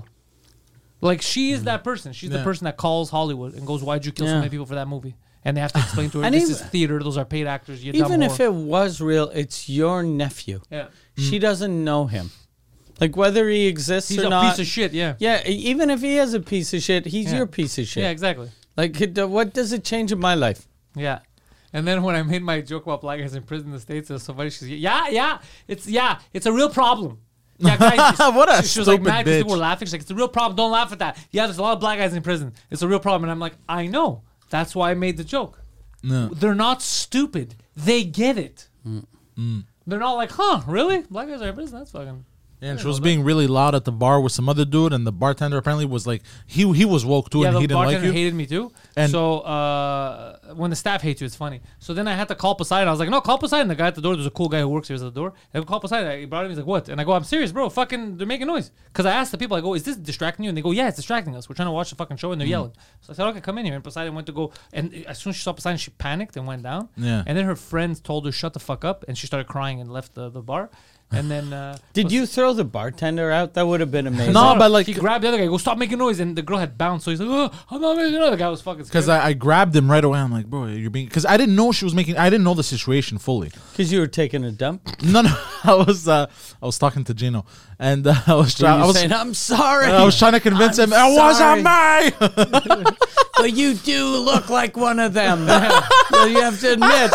Like she is that person. She's the Yeah. person that calls Hollywood and goes, "Why'd you kill so Yeah. many people for that movie?" And they have to explain to her, And "This even- is theater. Those are paid actors." You dumb Even if whore." it was real, it's your nephew. yeah, She doesn't know him. Like whether he exists he's or a not. piece of shit. Yeah, Yeah, e- even if he is a piece of shit, he's Yeah. your piece of shit. yeah, exactly. Like, it, uh, what does it change in my life? Yeah. And then when I made my joke about black guys in prison in the States, it was so funny. She's yeah, yeah, it's yeah, it's a real problem. Yeah, guys, What a she, she was like stupid mad because bitch. people were laughing. She's like, it's a real problem. Don't laugh at that. Yeah, there's a lot of black guys in prison. It's a real problem. And I'm like, I know. That's why I made the joke. No. They're not stupid. They get it. Mm. They're not like, huh, really? Black guys are in prison? That's fucking. Yeah, and I she was know being really loud at the bar with some other dude, and the bartender apparently was like, he he was woke too, Yeah, and the he didn't like bartender you. hated me too. And- so uh, when the staff hates you, it's funny. So then I had to call Poseidon. I was like, no, call Poseidon. The guy at the door, there's a cool guy who works here at the door. And I call Poseidon. He brought him. He's like, what? And I go, I'm serious, bro. Fucking, they're making noise. Because I asked the people, I go, is this distracting you? And they go, yeah, it's distracting us. We're trying to watch the fucking show, and they're yelling. So I said, okay, come in here. And Poseidon went to go. And as soon as she saw Poseidon, she panicked and went down. Yeah. And then her friends told her, shut the fuck up. And she started crying and left the, the bar. And then uh, Did Pos- you throw the bartender out? That would have been amazing. No, but like- he grabbed the other guy, go stop making noise, and the girl had bounced, so he's like, oh, I'm not making noise. The guy was fucking scared. Because I, I grabbed him right away. I'm like, bro, you're being. Because I didn't know she was making. I didn't know the situation fully. Because you were taking a dump. No, no. I was uh, I was talking to Gino, and uh, I was Were trying. you I was saying, I'm sorry. I was trying to convince I'm him it wasn't sorry." me. But you do look like one of them. Well, you have to admit.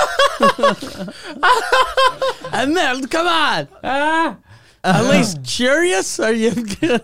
And then, come on. ah, At least curious? Are you?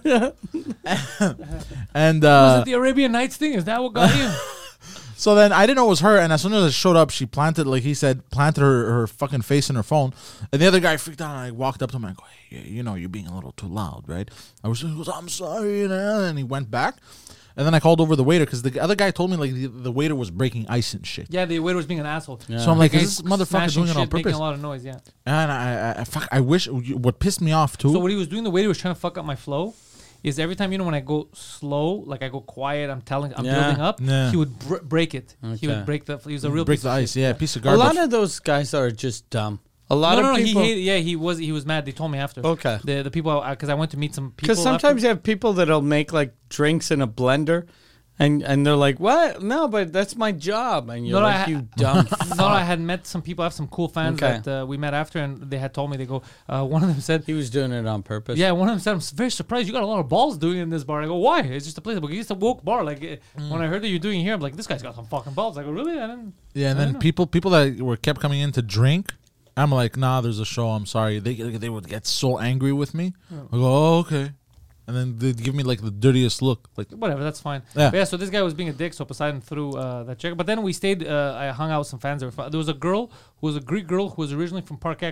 And was uh, it the Arabian Nights thing? Is that what got you? so then I didn't know it was her. And as soon as I showed up, she planted, like he said, planted her, her fucking face in her phone. And the other guy freaked out. And I walked up to him. I go, hey, you know, you're being a little too loud, right? I was, he goes, I'm sorry. And he went back. And then I called over the waiter because the other guy told me like the, the waiter was breaking ice and shit. Yeah, the waiter was being an asshole. Yeah. So I'm like, Like, is this motherfucker smashing doing it on shit, making purpose? a lot of noise, yeah. And I, I, I, fuck, I wish what pissed me off too. So what he was doing, the waiter was trying to fuck up my flow. Is every time, you know, when I go slow, like I go quiet, I'm telling, I'm Yeah. building up. Yeah. He would br- break it. He Okay. would break the. He was a real break piece the of ice, shit. yeah, piece of A garbage. lot of those guys are just dumb. A lot No, no, of no. people. He hated, yeah, he was. He was mad. They told me after. Okay. The the people because I went to meet some people. Because sometimes after. you have people that'll make like drinks in a blender, and and they're like, "What? No, but that's my job." And you're No, no, like, I- "You dumb." No, no, I had met some people. I have some cool fans Okay. that uh, we met after, and they had told me, they go, uh, one of them said, He was doing it on purpose. yeah, one of them said, I'm s- very surprised you got a lot of balls doing it in this bar. I go, why? It's just a place. But it's a woke bar. Like, uh, Mm. when I heard that you're doing it here, I'm like, this guy's got some fucking balls. I go, really? I didn't. Yeah, and I then know. people people that were kept coming in to drink, I'm like, nah, there's a show. I'm sorry. They they would get so angry with me. I go, oh, okay, and then they'd give me like the dirtiest look. Like, Whatever, that's fine. Yeah. But yeah, so this guy was being a dick, so Poseidon threw uh, that check. But then we stayed, uh, I hung out with some fans. There, were fu- there was a girl who was a Greek girl who was originally from Park X,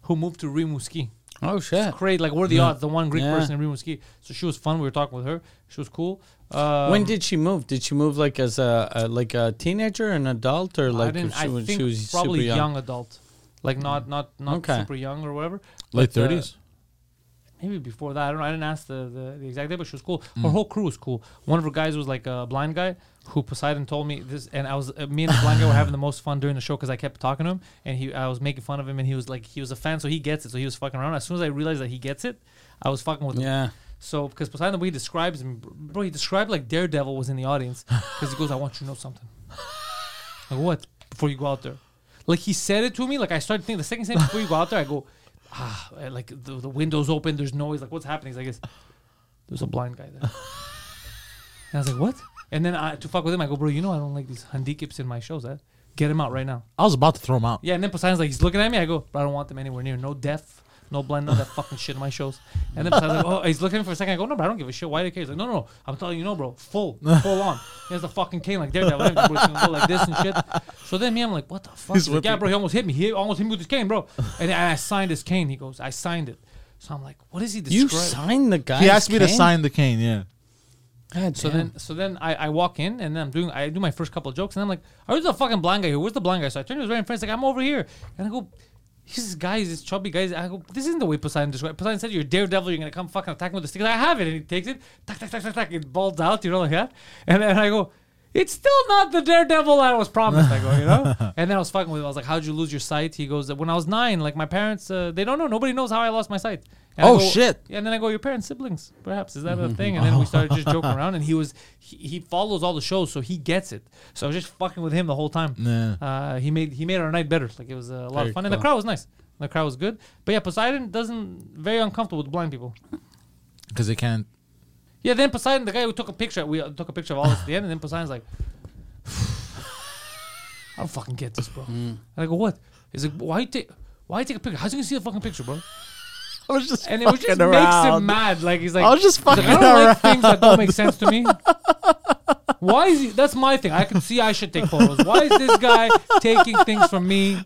who moved to Rimouski. Oh shit! Great, like what are the Yeah. odds? The one Greek Yeah. person in Rimouski. So she was fun. We were talking with her. She was cool. Um, When did she move? Did she move like as a, a like a teenager, an adult, or I like didn't. if she I was, think she was probably super young? young adult, like not not not Okay. super young or whatever. Late But, uh, thirties. Maybe before that. I don't know. I didn't ask the, the, the exact day, but she was cool. Mm. Her whole crew was cool. One of her guys was like a blind guy who Poseidon told me this, and I was uh, me and the blind guy were having the most fun during the show because I kept talking to him, and he I was making fun of him, and he was like he was a fan, so he gets it, so he was fucking around. As soon as I realized that he gets it, I was fucking with him. Yeah. So because Poseidon, the way he describes him, bro, he described like Daredevil was in the audience because he goes, "I want you to know something." Like what? Before you go out there, like he said it to me. Like I started thinking the second thing before you go out there, I go, ah, like the, the windows open, there's noise. Like what's happening? He's like, "It's- there's a blind guy there." And I was like, what? And then I, to fuck with him, I go, bro, you know I don't like these handicaps in my shows. Eh? Get him out right now. I was about to throw him out. Yeah, and then Poseidon's like, he's looking at me. I go, but I don't want them anywhere near. No deaf, no blind, none of that fucking shit in my shows. And then Poseidon's like, oh, he's looking at me for a second. I go, no, but I don't give a shit. Why do you care? He's like, no, no, no. I'm telling you, no, bro. Full, full on. He has the fucking cane like Daredevil. Everything, bro. He's gonna go like this and shit. So then me, I'm like, what the fuck? He's He's like, yeah, whipping. bro, he almost hit me. He almost hit me with his cane, bro. And, and I signed his cane. He goes, I signed it. So I'm like, what is he You describing? signed the guy. He asked me to sign the cane. Yeah. God So damn. then, so then I, I walk in and then I'm doing I do my first couple of jokes and I'm like, oh, there's a fucking blind guy here. Where's the blind guy? So I turn to his right in front. He's like, I'm over here. And I go, he's this guy, he's this chubby guy. I go, this isn't the way Poseidon described. Poseidon said, you're a daredevil. You're gonna come fucking attack me with the stick. I have it, and he takes it, tack, tack, tack, tack, tack. It balls out, you know, like that. And then I go, it's still not the daredevil I was promised. I go, you know. And then I was fucking with him. I was like, how'd you lose your sight? He goes, when I was nine, like my parents, uh, they don't know. Nobody knows how I lost my sight. And I Oh, go- shit. Yeah, and then I go, your parents, siblings, perhaps. Is that a thing? And then we started just joking around, and he was, he, he follows all the shows, so he gets it. So I was just fucking with him the whole time. Yeah. Uh, he made he made our night better. Like it was a lot Very of fun, and the cool. crowd was nice. The crowd was good. But yeah, Poseidon doesn't very uncomfortable with blind people. Because they can't. Yeah, then Poseidon, the guy who took a picture, we uh, took a picture of all this at the end, and then Poseidon's like, I don't fucking get this, bro. And I go, what? He's like, why you take why you take a picture? How's he gonna see the fucking picture, bro? I was just And it was just makes him mad. Like he's like, I was just he's like, fucking I don't like around. things that don't make sense to me. Why is he? That's my thing. I can see I should take photos. Why is this guy taking things from me?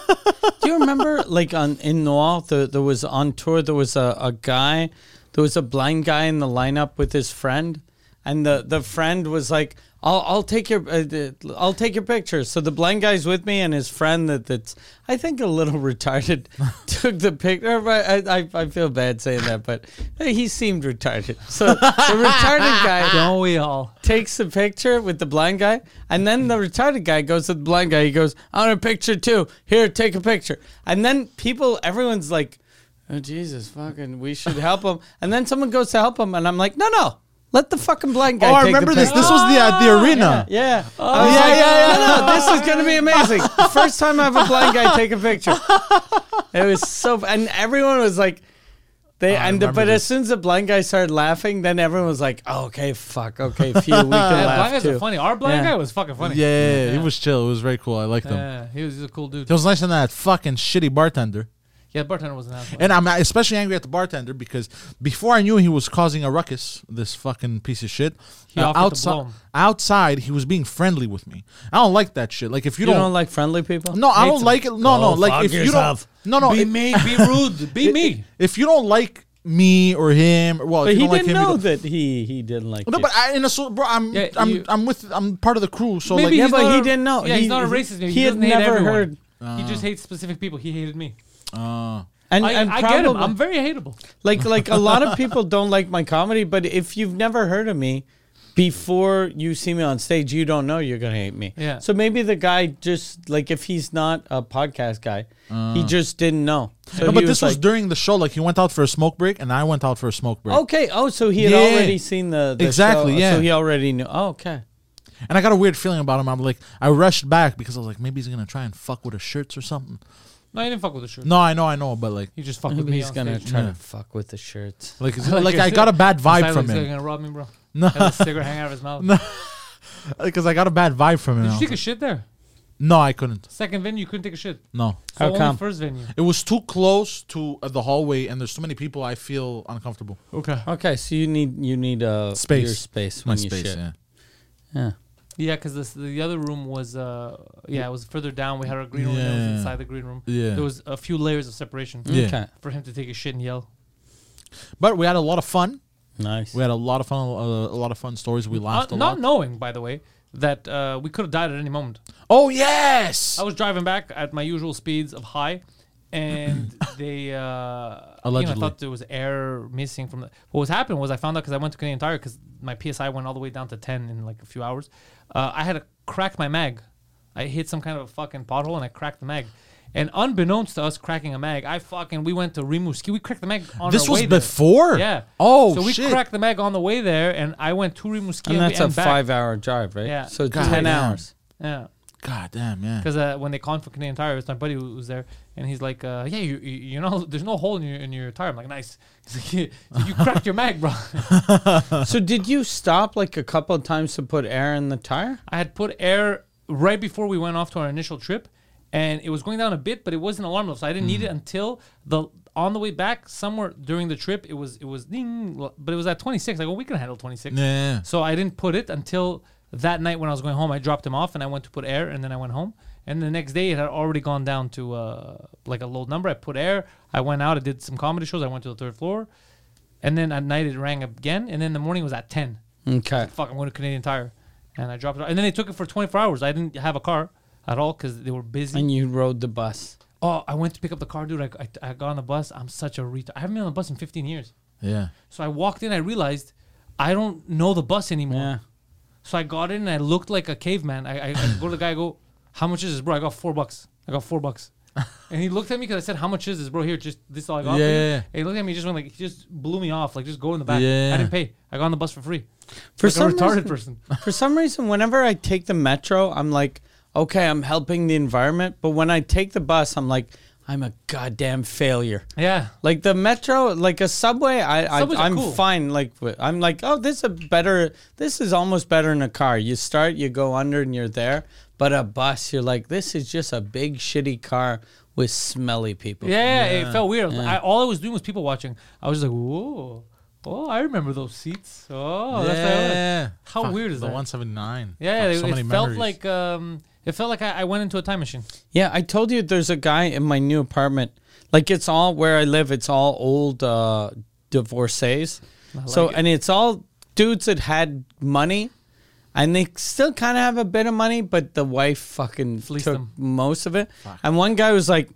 Do you remember, like on in Noir, the, there was on tour. There was a, a guy, there was a blind guy in the lineup with his friend, and the, the friend was like, "I'll I'll take your uh, the- I'll take your picture." So the blind guy's with me, and his friend that that's I think a little retarded took the picture. But I, I I feel bad saying that, but he seemed retarded. So the retarded guy Don't we all? takes the picture with the blind guy, and then the retarded guy goes to the blind guy. He goes, "I want a picture too. Here, take a picture." And then people, everyone's like, "Oh Jesus, fucking, we should help him." And then someone goes to help him, and I'm like, "No, no, let the fucking blind guy." Oh, I take remember the this. picture." This was the uh, the arena. Yeah, Oh, I was yeah, like, yeah, yeah. No, no, this is gonna be amazing. First time I have a blind guy take a picture. It was so, and everyone was like. They, Oh, I and the, remember but as this. soon as the blind guy started laughing, then everyone was like, oh, "Okay, fuck, okay, phew, we can Yeah, laugh blind guys too." are funny. Our blind Yeah. guy was fucking funny. Yeah, yeah, yeah, Yeah. he was chill. It was very cool. I liked him. Yeah, he was, he was a cool dude. He was nicer than that fucking shitty bartender. Yeah, bartender was an asshole. And I'm especially angry at the bartender because before I knew he was causing a ruckus, this fucking piece of shit. He offered to outside, blow him. outside, he was being friendly with me. I don't like that shit. Like if you, You don't, don't like friendly people? no, I Hates don't him. like it. No, no, Go like fuck if you yourself. don't, no, no, be it- me, be rude, be me. if you don't like me or him, well, But if he you don't like didn't him, you know don't- that he he didn't like No, you. but I, in a so, bro, I'm, Yeah, I'm, you- I'm with, I'm part of the crew. So Maybe like, yeah, he's but not he a- didn't know. Yeah, he, he's not a he- racist. He, He had doesn't hate never everyone. heard. He just hates specific people. He hated me. uh, And, I, and I get him. probably- I'm very hateable. like like a lot of people don't like my comedy, but if you've never heard of me before you see me on stage, you don't know you're gonna hate me. Yeah. So maybe the guy just like if he's not a podcast guy, he just didn't know. So no, he but this was like, during the show. Like he went out for a smoke break, and I went out for a smoke break. okay. Oh, so he had Yeah. already seen the, the Exactly, show, yeah. So he already knew. Oh, okay. And I got a weird feeling about him. I'm like, I rushed back because I was like, maybe he's gonna try and fuck with his shirts or something. No, he didn't fuck with the shirt. No, I know, I know, but like, He just fucked with Maybe me he's on gonna stage. try Yeah. to fuck with the shirts. like, is- Like like I I said, got a bad vibe Silence, from he's him. gonna rob me, bro. No, Has a cigarette hanging out of his mouth. No. because I got a bad vibe from him. Did I you was take a like, shit there? no, I couldn't. Second venue, you couldn't take a shit. No, So How only come? first venue. it was too close to uh, the hallway, and there's too many people. I feel uncomfortable. Okay. Okay, so you need you need uh Space. your space My when you space, shit. yeah. Yeah. Yeah, because the other room was, uh, yeah, it was further down. We had our green room, and it was Yeah. inside the green room. Yeah. There was a few layers of separation Yeah. Okay. for him to take a shit and yell. But we had a lot of fun. Nice. We had a lot of fun. Uh, a lot of fun stories. We laughed Uh, a not lot. knowing, by the way, that uh, we could have died at any moment. Oh yes. I was driving back at my usual speeds of high, and they uh, Allegedly. You know, I thought there was air missing from the. What was happening was I found out because I went to Canadian Tire because my P S I went all the way down to ten in like a few hours. Uh, I had to crack my mag. I hit some kind of a fucking pothole and I cracked the mag. And unbeknownst to us cracking a mag, I fucking we went to Rimouski. We cracked the mag on This our was way there. before. Yeah. Oh So we shit. cracked the mag on the way there, and I went to Rimouski And that's a and back. five-hour drive, right? Yeah. So God ten damn. hours. Yeah. God damn. Yeah. Because uh, when they called for Canadian Tire, it was my buddy who was there, and he's like, uh, "Yeah, you, you you know, there's no hole in your in your tire." I'm like, "Nice." He's like, "You, you cracked your mag, bro." So did you stop like a couple of times to put air in the tire? I had put air right before we went off to our initial trip, and it was going down a bit, but it wasn't alarm level, so I didn't need it until the on the way back. Somewhere during the trip, it was it was ding, but it was at twenty-six. I go, we can handle twenty-six. Yeah. So I didn't put it until that night when I was going home. I dropped him off and I went to put air, and then I went home. And the next day it had already gone down to uh, like a low number. I put air. I went out. I did some comedy shows. I went to the third floor, and then at night it rang again. And then the morning was at ten. Okay. Fuck, I'm going to Canadian Tire, and I dropped it. And then they took it for twenty-four hours. I didn't have a car at all because they were busy. And you rode the bus. Oh, I went to pick up the car, dude. I, I, I got on the bus. I'm such a retard. I haven't been on the bus in fifteen years. Yeah. So I walked in. I realized I don't know the bus anymore. Yeah. So I got in and I looked like a caveman. I, I, I go to the guy, I go, "How much is this, bro?" I got four bucks. I got four bucks. And he looked at me because I said, "How much is this, bro? Here, just this is all I got." Yeah, for you." yeah, yeah. And he looked at me, just went like, he just blew me off, like just go in the back. Yeah. I didn't pay. I got on the bus for free. For like some a retarded reason- person. For some reason, whenever I take the metro, I'm like, okay, I'm helping the environment. But when I take the bus, I'm like, I'm a goddamn failure. Yeah. Like the metro, like a subway, I, Subways I are I'm cool. fine. Like wi- I'm like, oh, this is a better. This is almost better in a car. You start, you go under, and you're there. But a bus, you're like, this is just a big shitty car with smelly people. Yeah, it felt weird. Yeah. I, all I was doing was people watching. I was just like, whoa. Oh, I remember those seats. Oh, that's yeah. how weird is the that? one seventy-nine. Yeah, Fuck, it, so it many felt memories. like um, it felt like I, I went into a time machine. Yeah, I told you there's a guy in my new apartment. Like it's all where I live. It's all old uh, divorcees. I So like it. and it's all dudes that had money, and they still kind of have a bit of money, but the wife fucking Fleeced took them. most of it. And one guy was like,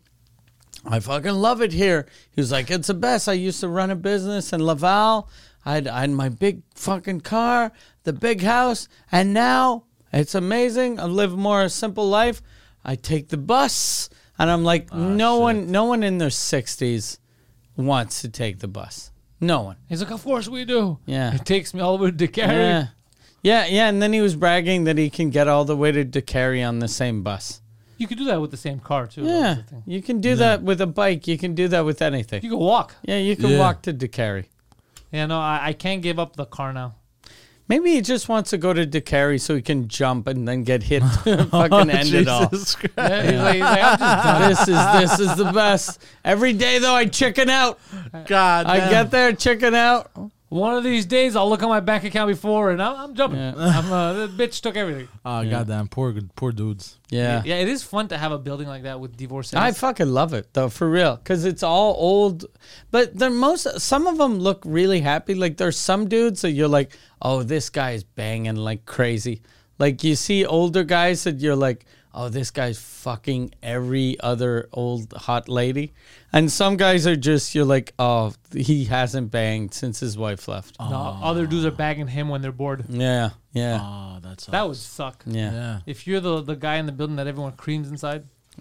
"I fucking love it here." He was like, "It's the best. I used to run a business in Laval. I had, I had my big fucking car, the big house, and now it's amazing. I live a more simple life. I take the bus." And I'm like, no shit. one, no one in their sixties wants to take the bus. No one. He's like, of course we do. Yeah. It takes me all the way to Carrie. Yeah. Yeah, yeah. And then he was bragging that he can get all the way to DeCarry on the same bus. You could do that with the same car too. Yeah. That's the thing. You can do that with a bike. You can do that with anything. You can walk. Yeah, you can Yeah. walk to DeCarry. Yeah, no, I, I can't give up the car now. Maybe he just wants to go to DeCarry so he can jump and then get hit. Fucking end it all. Jesus Christ. Yeah, he's like, he's like, I'm just done. This is this is the best. Every day though, I chicken out. God I damn. get there, chicken out. One of these days, I'll look at my bank account before, and I'm, I'm jumping. Yeah. I'm uh, the bitch took everything. Oh, goddamn. Poor, poor dudes. Yeah. Yeah, it is fun to have a building like that with divorce. I fucking love it though, for real, because it's all old. But they're most. Some of them look really happy. Like there's some dudes that you're like, oh, this guy's banging like crazy. Like you see older guys that you're like, oh, this guy's fucking every other old hot lady. And some guys are just, you're like, oh, he hasn't banged since his wife left. No, other dudes are bagging him when they're bored. Yeah, yeah, Oh, that's That would suck. yeah. yeah. If you're the, the guy in the building that everyone creams inside.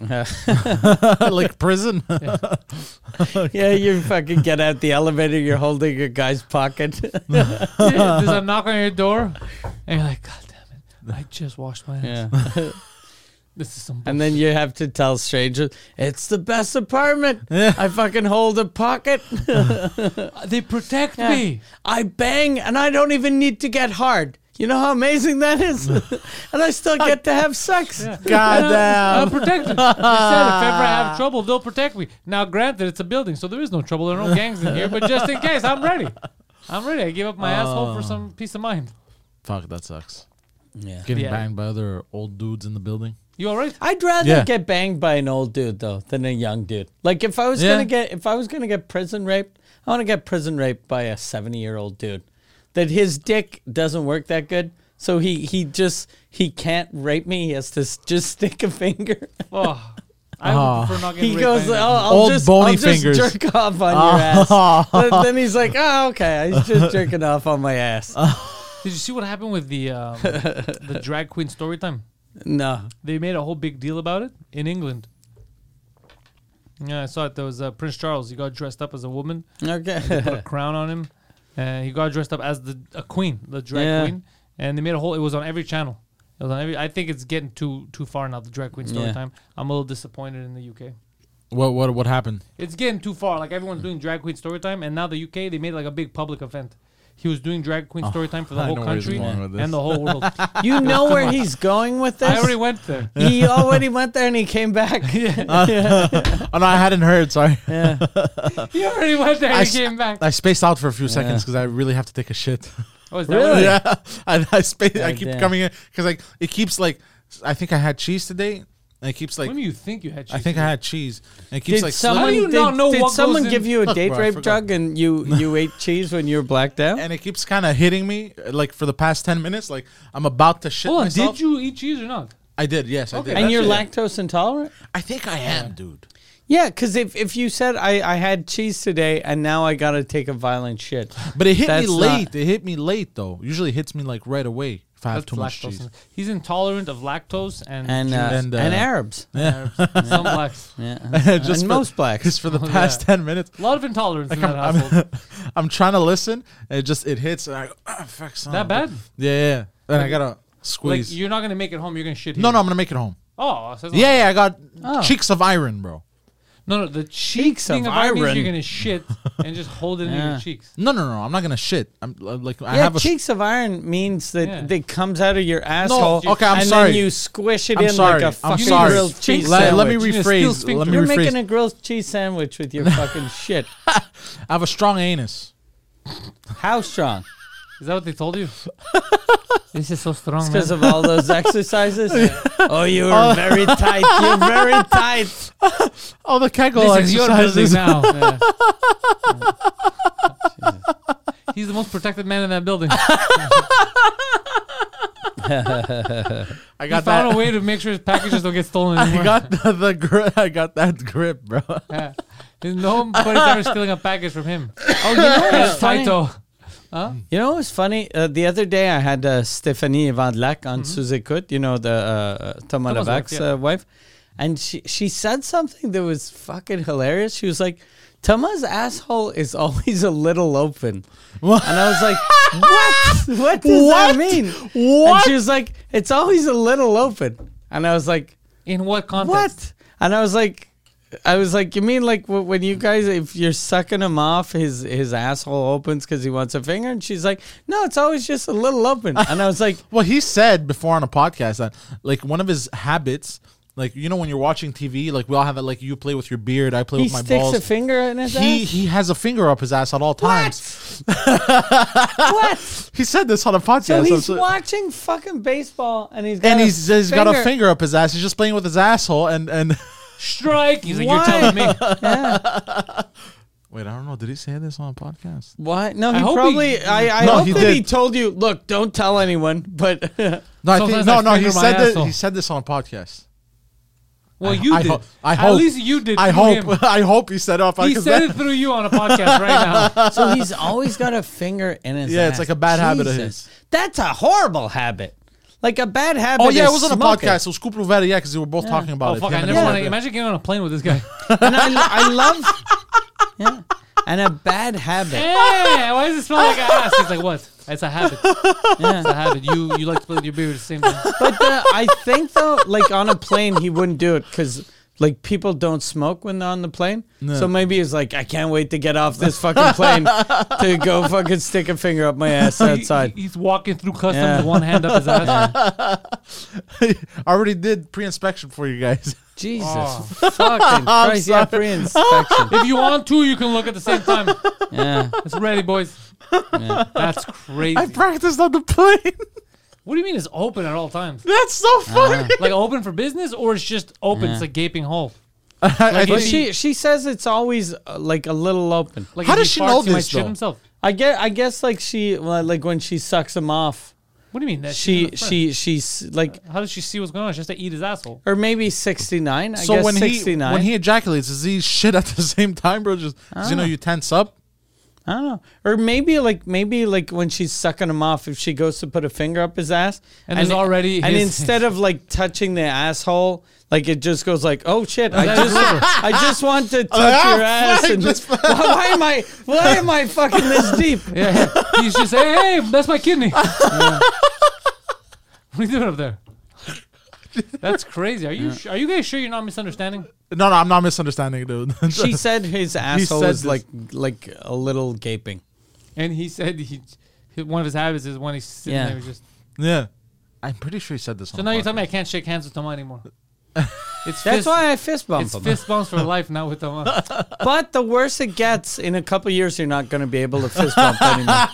Like prison. Yeah, you fucking get out the elevator, you're holding your guy's pocket. Yeah, there's a knock on your door, and you're like, God damn it, I just washed my hands. Yeah. This is some bullshit. And then you have to tell strangers, it's the best apartment. I fucking hold a pocket. They protect Yeah. me. I bang and I don't even need to get hard. You know how amazing that is? And I still get to have sex. Yeah. God I'm damn. protected. They said if ever I have trouble, they'll protect me. Now, granted, it's a building, so there is no trouble. There are no gangs in here. But just in case, I'm ready. I'm ready. I gave up my asshole for some peace of mind. Fuck, that sucks. Yeah. Getting Yeah. banged by other old dudes in the building. You all right? I'd rather Yeah. get banged by an old dude though than a young dude. Like if I was Yeah. gonna get if I was gonna get prison raped, I want to get prison raped by a seventy year old dude. That his dick doesn't work that good, so he he just he can't rape me. He has to s- just stick a finger. Oh, I Oh. would prefer not getting He raped goes, by oh, anyone. I'll Old just, bony I'll just fingers. jerk off on your ass. Then- then he's like, oh, okay, he's just jerking off on my ass. Did you see what happened with the um, the drag queen story time? No. They made a whole big deal about it in England. Yeah, I saw it. There was uh, Prince Charles. He got dressed up as a woman. Put a Okay. crown on him. Uh, he got dressed up as the a queen, the drag Yeah. queen, and they made a whole. It was on every channel. It was on every. I think it's getting too too far now. The drag queen story Yeah. time. I'm a little disappointed in the U K. What what what happened? It's getting too far. Like everyone's doing drag queen story time, and now the U K they made like a big public event. He was doing drag queen story time for the I whole know where he's country going with this. and the whole world. You know where he's going with this? I already went there. He already went there and he came back. Oh no, I hadn't heard. Sorry, Yeah. He already went there. I and s- he came back. I spaced out for a few seconds Yeah. because I really have to take a shit. Oh, is that Really? what it is? yeah, I, I space. I God keep damn. coming in because like it keeps like I think I had cheese today, and it keeps like When do you think you had cheese? I think I today? had cheese, and it keeps Did like someone, How do you slipping, not did, know did what someone goes give in- you a Look, date bro, I rape forgot. drug and you, you ate cheese when you were blacked out? and it keeps kind of hitting me like for the past ten minutes. Like I'm about to shit Hold on, myself. did you eat cheese or not? I did. Yes, I Okay. did. And That's you're it. lactose intolerant? I think I am, dude. Yeah, because if, if you said I, I had cheese today and now I got to take a violent shit. But it hit That's me not- late. It hit me late though. Usually it hits me like right away if I have That's too much lactose. cheese. He's intolerant of lactose and And, uh, And, and, uh, Arabs. yeah. some blacks. Yeah. Just and for- most blacks. Because for the Oh, past yeah. ten minutes, A lot of intolerance in Like, that I'm- I'm- household. I'm trying to listen, and it just it hits, and I go, ah, fuck, son That of a-" bad? Yeah, yeah. yeah. And I gotta Like squeeze. you're not gonna make it home. You're gonna shit. no, here. no, I'm gonna make it home. Oh, so it's Yeah, yeah. I got Oh. cheeks of iron, bro. No, no. The cheeks Cheeks thing of of iron means iron. you're gonna shit and just hold it in Yeah. your cheeks. No, no, no. I'm not gonna shit. I'm uh, like I yeah, have a. cheeks of iron means that Yeah. it comes out of your asshole. okay, I'm and sorry. then you squish it I'm in sorry. like a I'm fucking sorry. grilled cheese Let, sandwich. let me You need a steel rephrase. Let sphincter. me You're rephrase. making a grilled cheese sandwich with your fucking shit. I have a strong anus. How strong? Is that what they told you? This is so strong, man. Because of all those exercises? Oh, you were very tight. You're very tight. Oh, the kegel This is your building exercises. now. He's the most protected man in that building. I He got found that. a way to make sure his packages don't get stolen I anymore. got the, the grip. I got that grip, bro. Yeah. There's nobody's ever stealing a package from him. Oh, you know Yeah, what's funny? Taito. You know what's funny? Uh, the other day I had uh, Stéphanie Vandelac on Mm-hmm. Sous Écoute, you know, the uh, Thomas Thomas Lebac's Levac, yeah. uh, wife. And she, she said something that was fucking hilarious. She was like, Thomas' asshole is always a little open. What? And I was like, what? What does that What? mean? What? And she was like, it's always a little open. And I was like, In what context? what? And I was like, I was like, you mean like wh- when you guys, if you're sucking him off, his his asshole opens because he wants a finger? And she's like, no, it's always just a little open. And I was like, Well, he said before on a podcast that like one of his habits, like you know when you're watching T V, like we all have that. Like you play with your beard, I play he with my sticks balls. a finger in his he ass? he has a finger up his ass at all times. What? He said this on a podcast. So he's so- watching fucking baseball and he's got and a he's, he's got a finger up his ass. He's just playing with his asshole and and. Strike. He's like, Why? you're telling me. Yeah. Wait, I don't know. Did he say this on a podcast? Why? No, I he hope probably. he- I, I No, hope he that did. he told you. Look, don't tell anyone. But No, I think Sometimes no, I no. He finger my said that. asshole. He said this on a podcast. Well, I- you I did. ho- I At hope- least you did. I through hope. him. I hope he said it off. He 'cause said that- it through you on a podcast right now. so he's always got a finger in his. Yeah, it's ass. like a bad habit of Jesus. his. That's a horrible habit. Like a bad habit. Oh yeah, is it was on a smoking. podcast. It was Cooper Rivera, yeah, because they were both talking about Oh it. fuck! Him I and never his want to wife. imagine getting on a plane with this guy. And I, I love. Yeah. And a bad habit. Hey, why does it smell like ass? He's like, what? It's a habit. Yeah. It's a habit. You you like to play with your beard at the same time. But uh, I think though, like on a plane, he wouldn't do it because like people don't smoke when they're on the plane. So maybe he's like, I can't wait to get off this fucking plane to go fucking stick a finger up my ass He- outside. he- he's walking through customs Yeah. with one hand up his ass. I already did pre-inspection for you guys. Jesus Oh. fucking Christ! Yeah, pre-inspection. If you want to, you can look at the same time. Yeah. It's ready, boys. Yeah. That's crazy. I practiced on the plane. What do you mean it's open at all times? That's so funny. Like open for business, or it's just open? Yeah. It's a gaping hole. I Like, But if he- she she says it's always uh, like a little open. Like How if does he she know farts, he might this, shit though? himself. I guess I guess like she well, like when she sucks him off. What do you mean? That She she's in the front? she she's like How does she see what's going on? She has to eat his asshole. or maybe sixty-nine. I so guess when he sixty-nine. when he ejaculates, does he shit at the same time, bro? Just 'cause, you know, you tense up. I don't know. Or maybe like maybe like when she's sucking him off, if she goes to put a finger up his ass, And there's already and his- instead of like touching the asshole, like it just goes like, oh shit, I That's just over. I just want to touch Ah, your ass, fuck, and just- why, why am I why am I fucking this deep? Yeah, he's just hey, hey, that's my kidney. What are you doing up there? That's crazy. Are you su- are you guys sure you're not misunderstanding? No, no, I'm not misunderstanding, dude. She said his asshole said was this. like like a little gaping. And he said he, he one of his habits is when he's sitting Yeah. there just. yeah, I'm pretty sure he said this. So on now the you're telling me I podcast. can't shake hands with Tama anymore. It's That's fist, why I fist bump it's him. fist bumps for life now with Tama. But the worse it gets, in a couple years, you're not going to be able to fist bump anymore.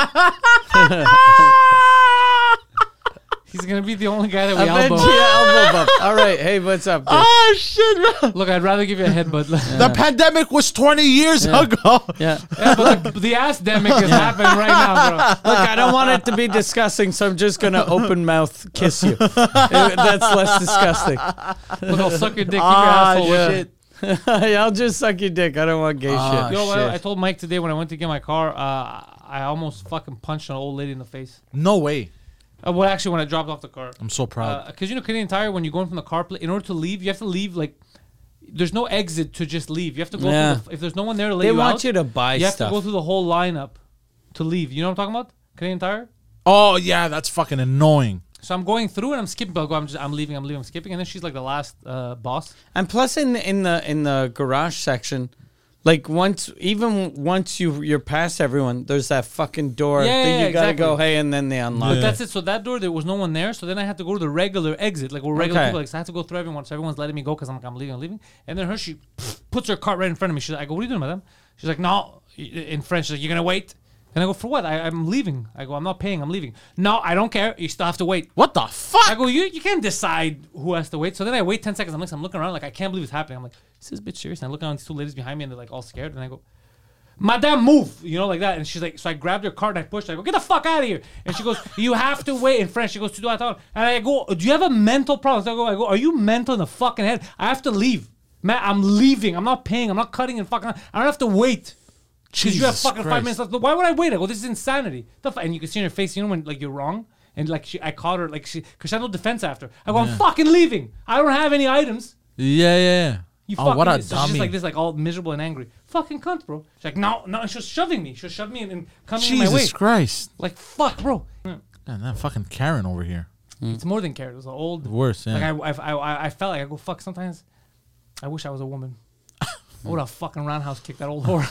He's gonna be the only guy that we Eventually, elbow. elbow bump. All right, hey, what's up, dude? Oh shit, bro. Look, I'd rather give you a headbutt. The pandemic was twenty years Yeah. ago. Yeah. Yeah, but the, the ass demic is happening right now, bro. Look, I don't want it to be disgusting, so I'm just gonna open mouth kiss you. That's less disgusting. Look, I'll suck your dick, keep your Ah, asshole with shit. Yeah, I'll just suck your dick. I don't want gay Ah, shit. Yo, shit. I, I told Mike today when I went to get my car, uh, I almost fucking punched an old lady in the face. No way. Uh, well, actually, when I dropped off the car. I'm so proud. Because, you know, Canadian Tire, when you're going from the car, pla- in order to leave, you have to leave, like, there's no exit to just leave. You have to go Yeah. through the, if there's no one there to let They you want out, you to buy you have stuff. to go through the whole lineup to leave. You know what I'm talking about? Canadian Tire? Oh yeah, that's fucking annoying. So I'm going through and I'm skipping. But I go, I'm just, I'm leaving. I'm leaving. I'm skipping. And then she's like the last uh, boss. And plus, in in the in the garage section, like once even once you you're past everyone, there's that fucking door Yeah, that yeah, you gotta exactly. go hey, and then they unlock. But it. that's it. So that door, there was no one there. So then I had to go to the regular exit, like where regular Okay. people. Like, so I had to go through everyone. So everyone's letting me go because I'm like, I'm leaving, I'm leaving. And then her, she puts her cart right in front of me. She's like, I go, what are you doing, madam? She's like, no, in French. She's like, you're gonna wait. And I go, for what? I, I'm leaving. I go, I'm not paying. I'm leaving. No, I don't care. You still have to wait. What the fuck? I go, you you can't decide who has to wait. So then I wait ten seconds. I'm like, I'm looking around, like I can't believe it's happening. I'm like, is this bitch serious? And I look around, these two ladies behind me, and they're like all scared. And I go, Madame, move, you know, like that. And she's like, so I grabbed her cart and I pushed her. I go, get the fuck out of here. And she goes, you have to wait in French. She goes, tu dois attendre. And I go, do you have a mental problem? So I go, I go, are you mental in the fucking head? I have to leave. Man, I'm leaving. I'm not paying. I'm not cutting and fucking. I don't have to wait. Because you have Jesus fucking five Christ. minutes left. Why would I wait? I go, this is insanity. The fu- And you can see in her face, you know, when like you're wrong. And like she, I caught her, like she, because she had no defense after. I go, I'm fucking leaving. I don't have any items. Yeah, yeah, yeah. You oh, fucking, what a so she's dummy. just like this, like all miserable and angry. Fucking cunt, bro. She's like, no, no. And she was shoving me. She was shoving me and, and coming in my way. Jesus Christ. Like, fuck, bro. Man, that fucking Karen over here. It's more than carrot. It was an old. Worse, yeah. Like I, I, I, I felt like I go, fuck. Sometimes, I wish I was a woman. I would have fucking roundhouse kicked that old whore.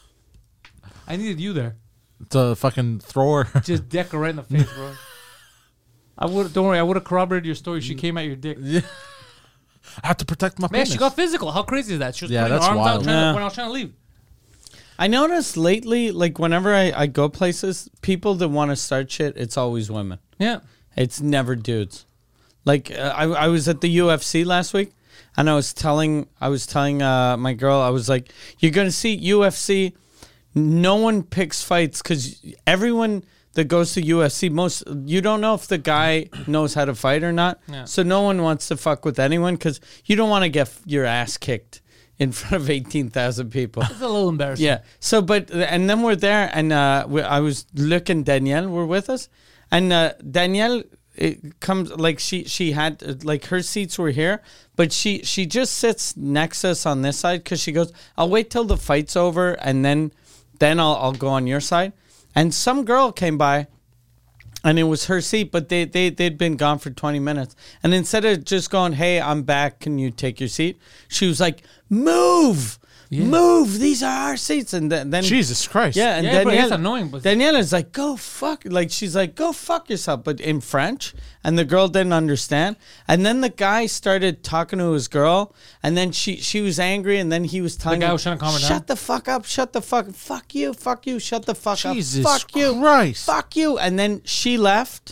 I needed you there. to fucking throw her. Just deck her right in the face, bro. I would. Don't worry. I would have corroborated your story. She came at your dick. Yeah. I have to protect my Man, penis. she got physical. How crazy is that? She was Yeah, putting that's her arms wild. out trying Yeah. to, when I was trying to leave. I noticed lately, like whenever I, I go places, people that want to start shit, it's always women. Yeah. It's never dudes. Like uh, I, I was at the U F C last week, and I was telling I was telling uh, my girl, I was like, "You're gonna see U F C. No one picks fights because everyone that goes to U F C, most you don't know if the guy knows how to fight or not. Yeah. So no one wants to fuck with anyone because you don't want to get your ass kicked in front of eighteen thousand people." It's a little embarrassing. Yeah. So, but and then we're there, and uh, we, I was Luc and Danielle were with us, and uh, Danielle it comes like she she had uh, like her seats were here, but she she just sits next to us on this side because she goes, "I'll wait till the fight's over, and then then I'll I'll go on your side." And some girl came by. And it was her seat, but they, they, they'd been gone for twenty minutes. And instead of just going, "Hey, I'm back. Can you take your seat?" She was like, "Move. Yeah. Move. These are our seats." And then, then Jesus Christ. yeah, and Yeah, but Danielle, it's annoying, but- Danielle is like, "Go fuck," like she's like, "Go fuck yourself," but in French, and the girl didn't understand. And then the guy started talking to his girl, and then she she was angry, and then he was telling guy her, was trying to calm her down? "Shut the fuck up! Shut the fuck! Fuck you! Fuck you! Shut the fuck Jesus up! Fuck you! Christ. Fuck you!" And then she left.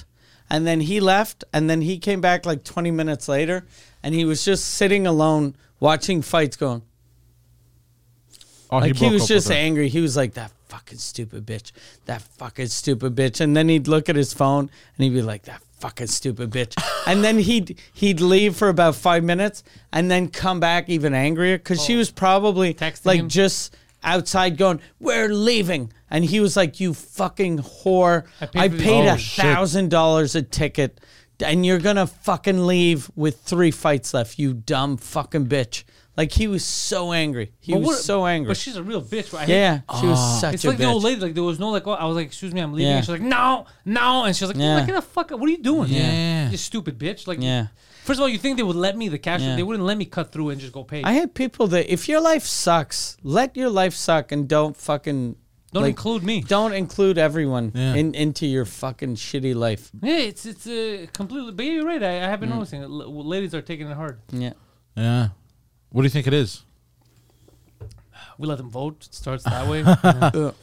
And then he left, and then he came back like twenty minutes later, and he was just sitting alone watching fights going. Oh, Like he, broke was up just with her. angry. He was like, that fucking stupid bitch. That fucking stupid bitch. And then he'd look at his phone and he'd be like, that fucking stupid bitch. And then he'd he'd leave for about five minutes and then come back even angrier because she Oh. was probably Texting like him? just outside going, we're leaving. And he was like, you fucking whore. I I paid paid, for the- a Oh, shit. thousand dollars a ticket and you're going to fucking leave with three fights left, you dumb fucking bitch. Like he was so angry. He But was what- so angry. But she's a real bitch. Right? I hate- Yeah, she was such It's a like the old bitch. lady. Like there was no like. Oh, I was like, excuse me, I'm leaving. Yeah. And she's like, no, no, and she was like, Yeah. yeah. get the fuck up. What are you doing? Yeah. you stupid bitch. Like, Yeah. First of all, you think they would let me the cash? Yeah. They wouldn't let me cut through and just go pay. I hate people that if your life sucks, let your life suck and don't fucking Don't like, include me. Don't include everyone Yeah. in into your fucking shitty life. Yeah, it's it's uh, completely. But yeah, you're right. I, I have been Mm. noticing. L- ladies are taking it hard. Yeah. Yeah. What do you think it is? We let them vote. It starts that way. Yeah. Uh,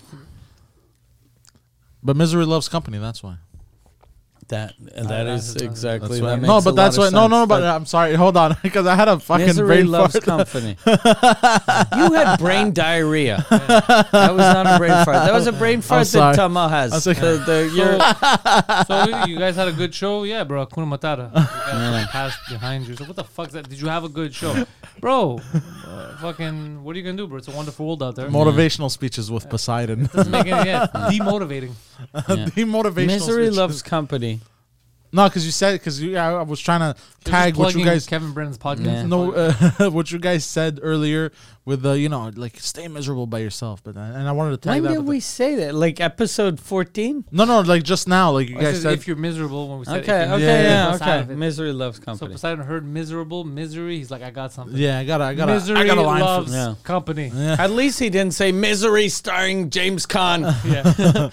But misery loves company. That's why. That that that is is- exactly That's that why. makes No, a but that's lot why. of No, no, no. sense, But I'm sorry. Hold on, because I had a fucking misery brain loves fart. company. You had brain diarrhea. That was not a brain fart. That was a brain fart sorry. that Tama has. I was like- The- the- your- So you guys had a good show, yeah, bro. Kuna Matata. You guys passed behind you. So what the fuck's that? Did you have a good show, bro? Uh, fucking, what are you gonna do, bro? It's a wonderful world out there. Motivational speeches with Poseidon. Doesn't make any yeah, it's demotivating. The motivational misery speeches. loves company. No, because you said because you. I, I was trying to You're tag just what you plugging guys. Kevin Brennan's podcast. Yeah. No, uh, what you guys said earlier with the you know like stay miserable by yourself, but uh, and I wanted to When tag that. did with we the- say that? Like episode fourteen? no, no, like just now, like you I guys said said. if you're miserable when we said Okay, if you're okay, Yeah, yeah, miserable, it's out okay. of it. Misery loves So company. Poseidon heard miserable misery. He's like, I got something. yeah, I got, I got, Misery I got a line loves for. Yeah. company. Yeah. At least he didn't say Misery starring James Caan Yeah.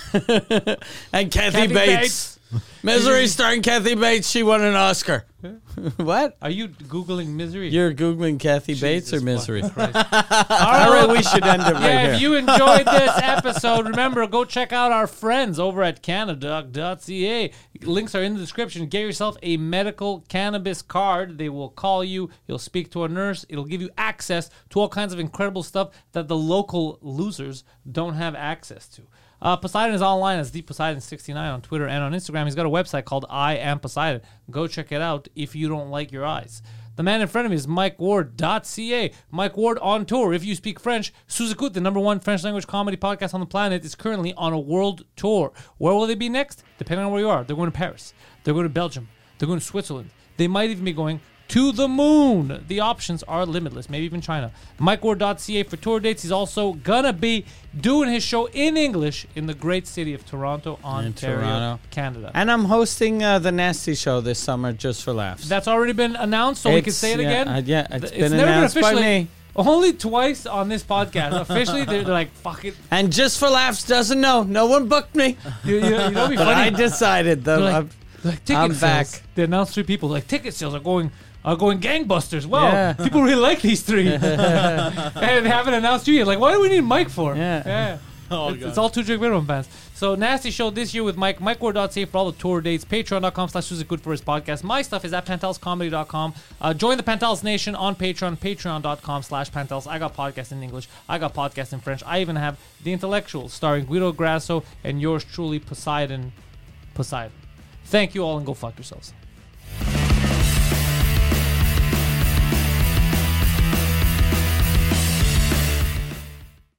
and Kathy, Kathy Bates. Bates. Misery starring Kathy Bates. She won an Oscar. What? Are you googling misery? You're Googling Kathy Bates or Jesus Misery? fucking Christ. All right, we should end it right Yeah, here. if you enjoyed this episode, remember, go check out our friends over at Canadoc dot c a. Links are in the description. Get yourself a medical cannabis card. They will call you. You'll speak to a nurse. It'll give you access to all kinds of incredible stuff that the local losers don't have access to. Uh, Poseidon is online as Deep Poseidon sixty-nine on Twitter and on Instagram. He's got a website called I Am Poseidon. Go check it out if you don't like your eyes. The man in front of me is Mike Ward dot c a. Mike Ward on tour. If you speak French, Sous-Écoute, the number one French language comedy podcast on the planet, is currently on a world tour. Where will they be next? Depending on where you are. They're going to Paris. They're going to Belgium. They're going to Switzerland. They might even be going to the moon. The options are limitless, maybe even China. Mike Ward dot c a for tour dates. He's also going to be doing his show in English in the great city of Toronto, Ontario, Toronto. Canada. And I'm hosting uh, the Nasty Show this summer just for laughs. That's already been announced, so we can It's- say it yeah, again. uh, yeah, it's Th- been announced by officially. me. Only twice on this podcast. Officially, they're, they're like, fuck it. And just for laughs doesn't know. No one booked me. You, you, you know what'd be But I funny? decided though. They're like, I'm- they're like, ticket I'm sales. back. They announced three people. Like, ticket sales are going are going gangbusters. Wow, Yeah. people really like these three. And they haven't announced you yet. Like, what do we need Mike for? Yeah. Oh, it's, it's all two Drink Minimum fans. So Nasty Show this year with Mike. Mike Ward dot c a for all the tour dates. Patreon.com slash Good for his podcast. My stuff is at Pantels Comedy dot com. Uh, join the Pantels Nation on Patreon. Patreon.com slash Pantels. I got podcasts in English. I got podcasts in French. I even have The Intellectuals starring Guido Grasso and yours truly, Poseidon. Poseidon. Thank you all and go fuck yourselves.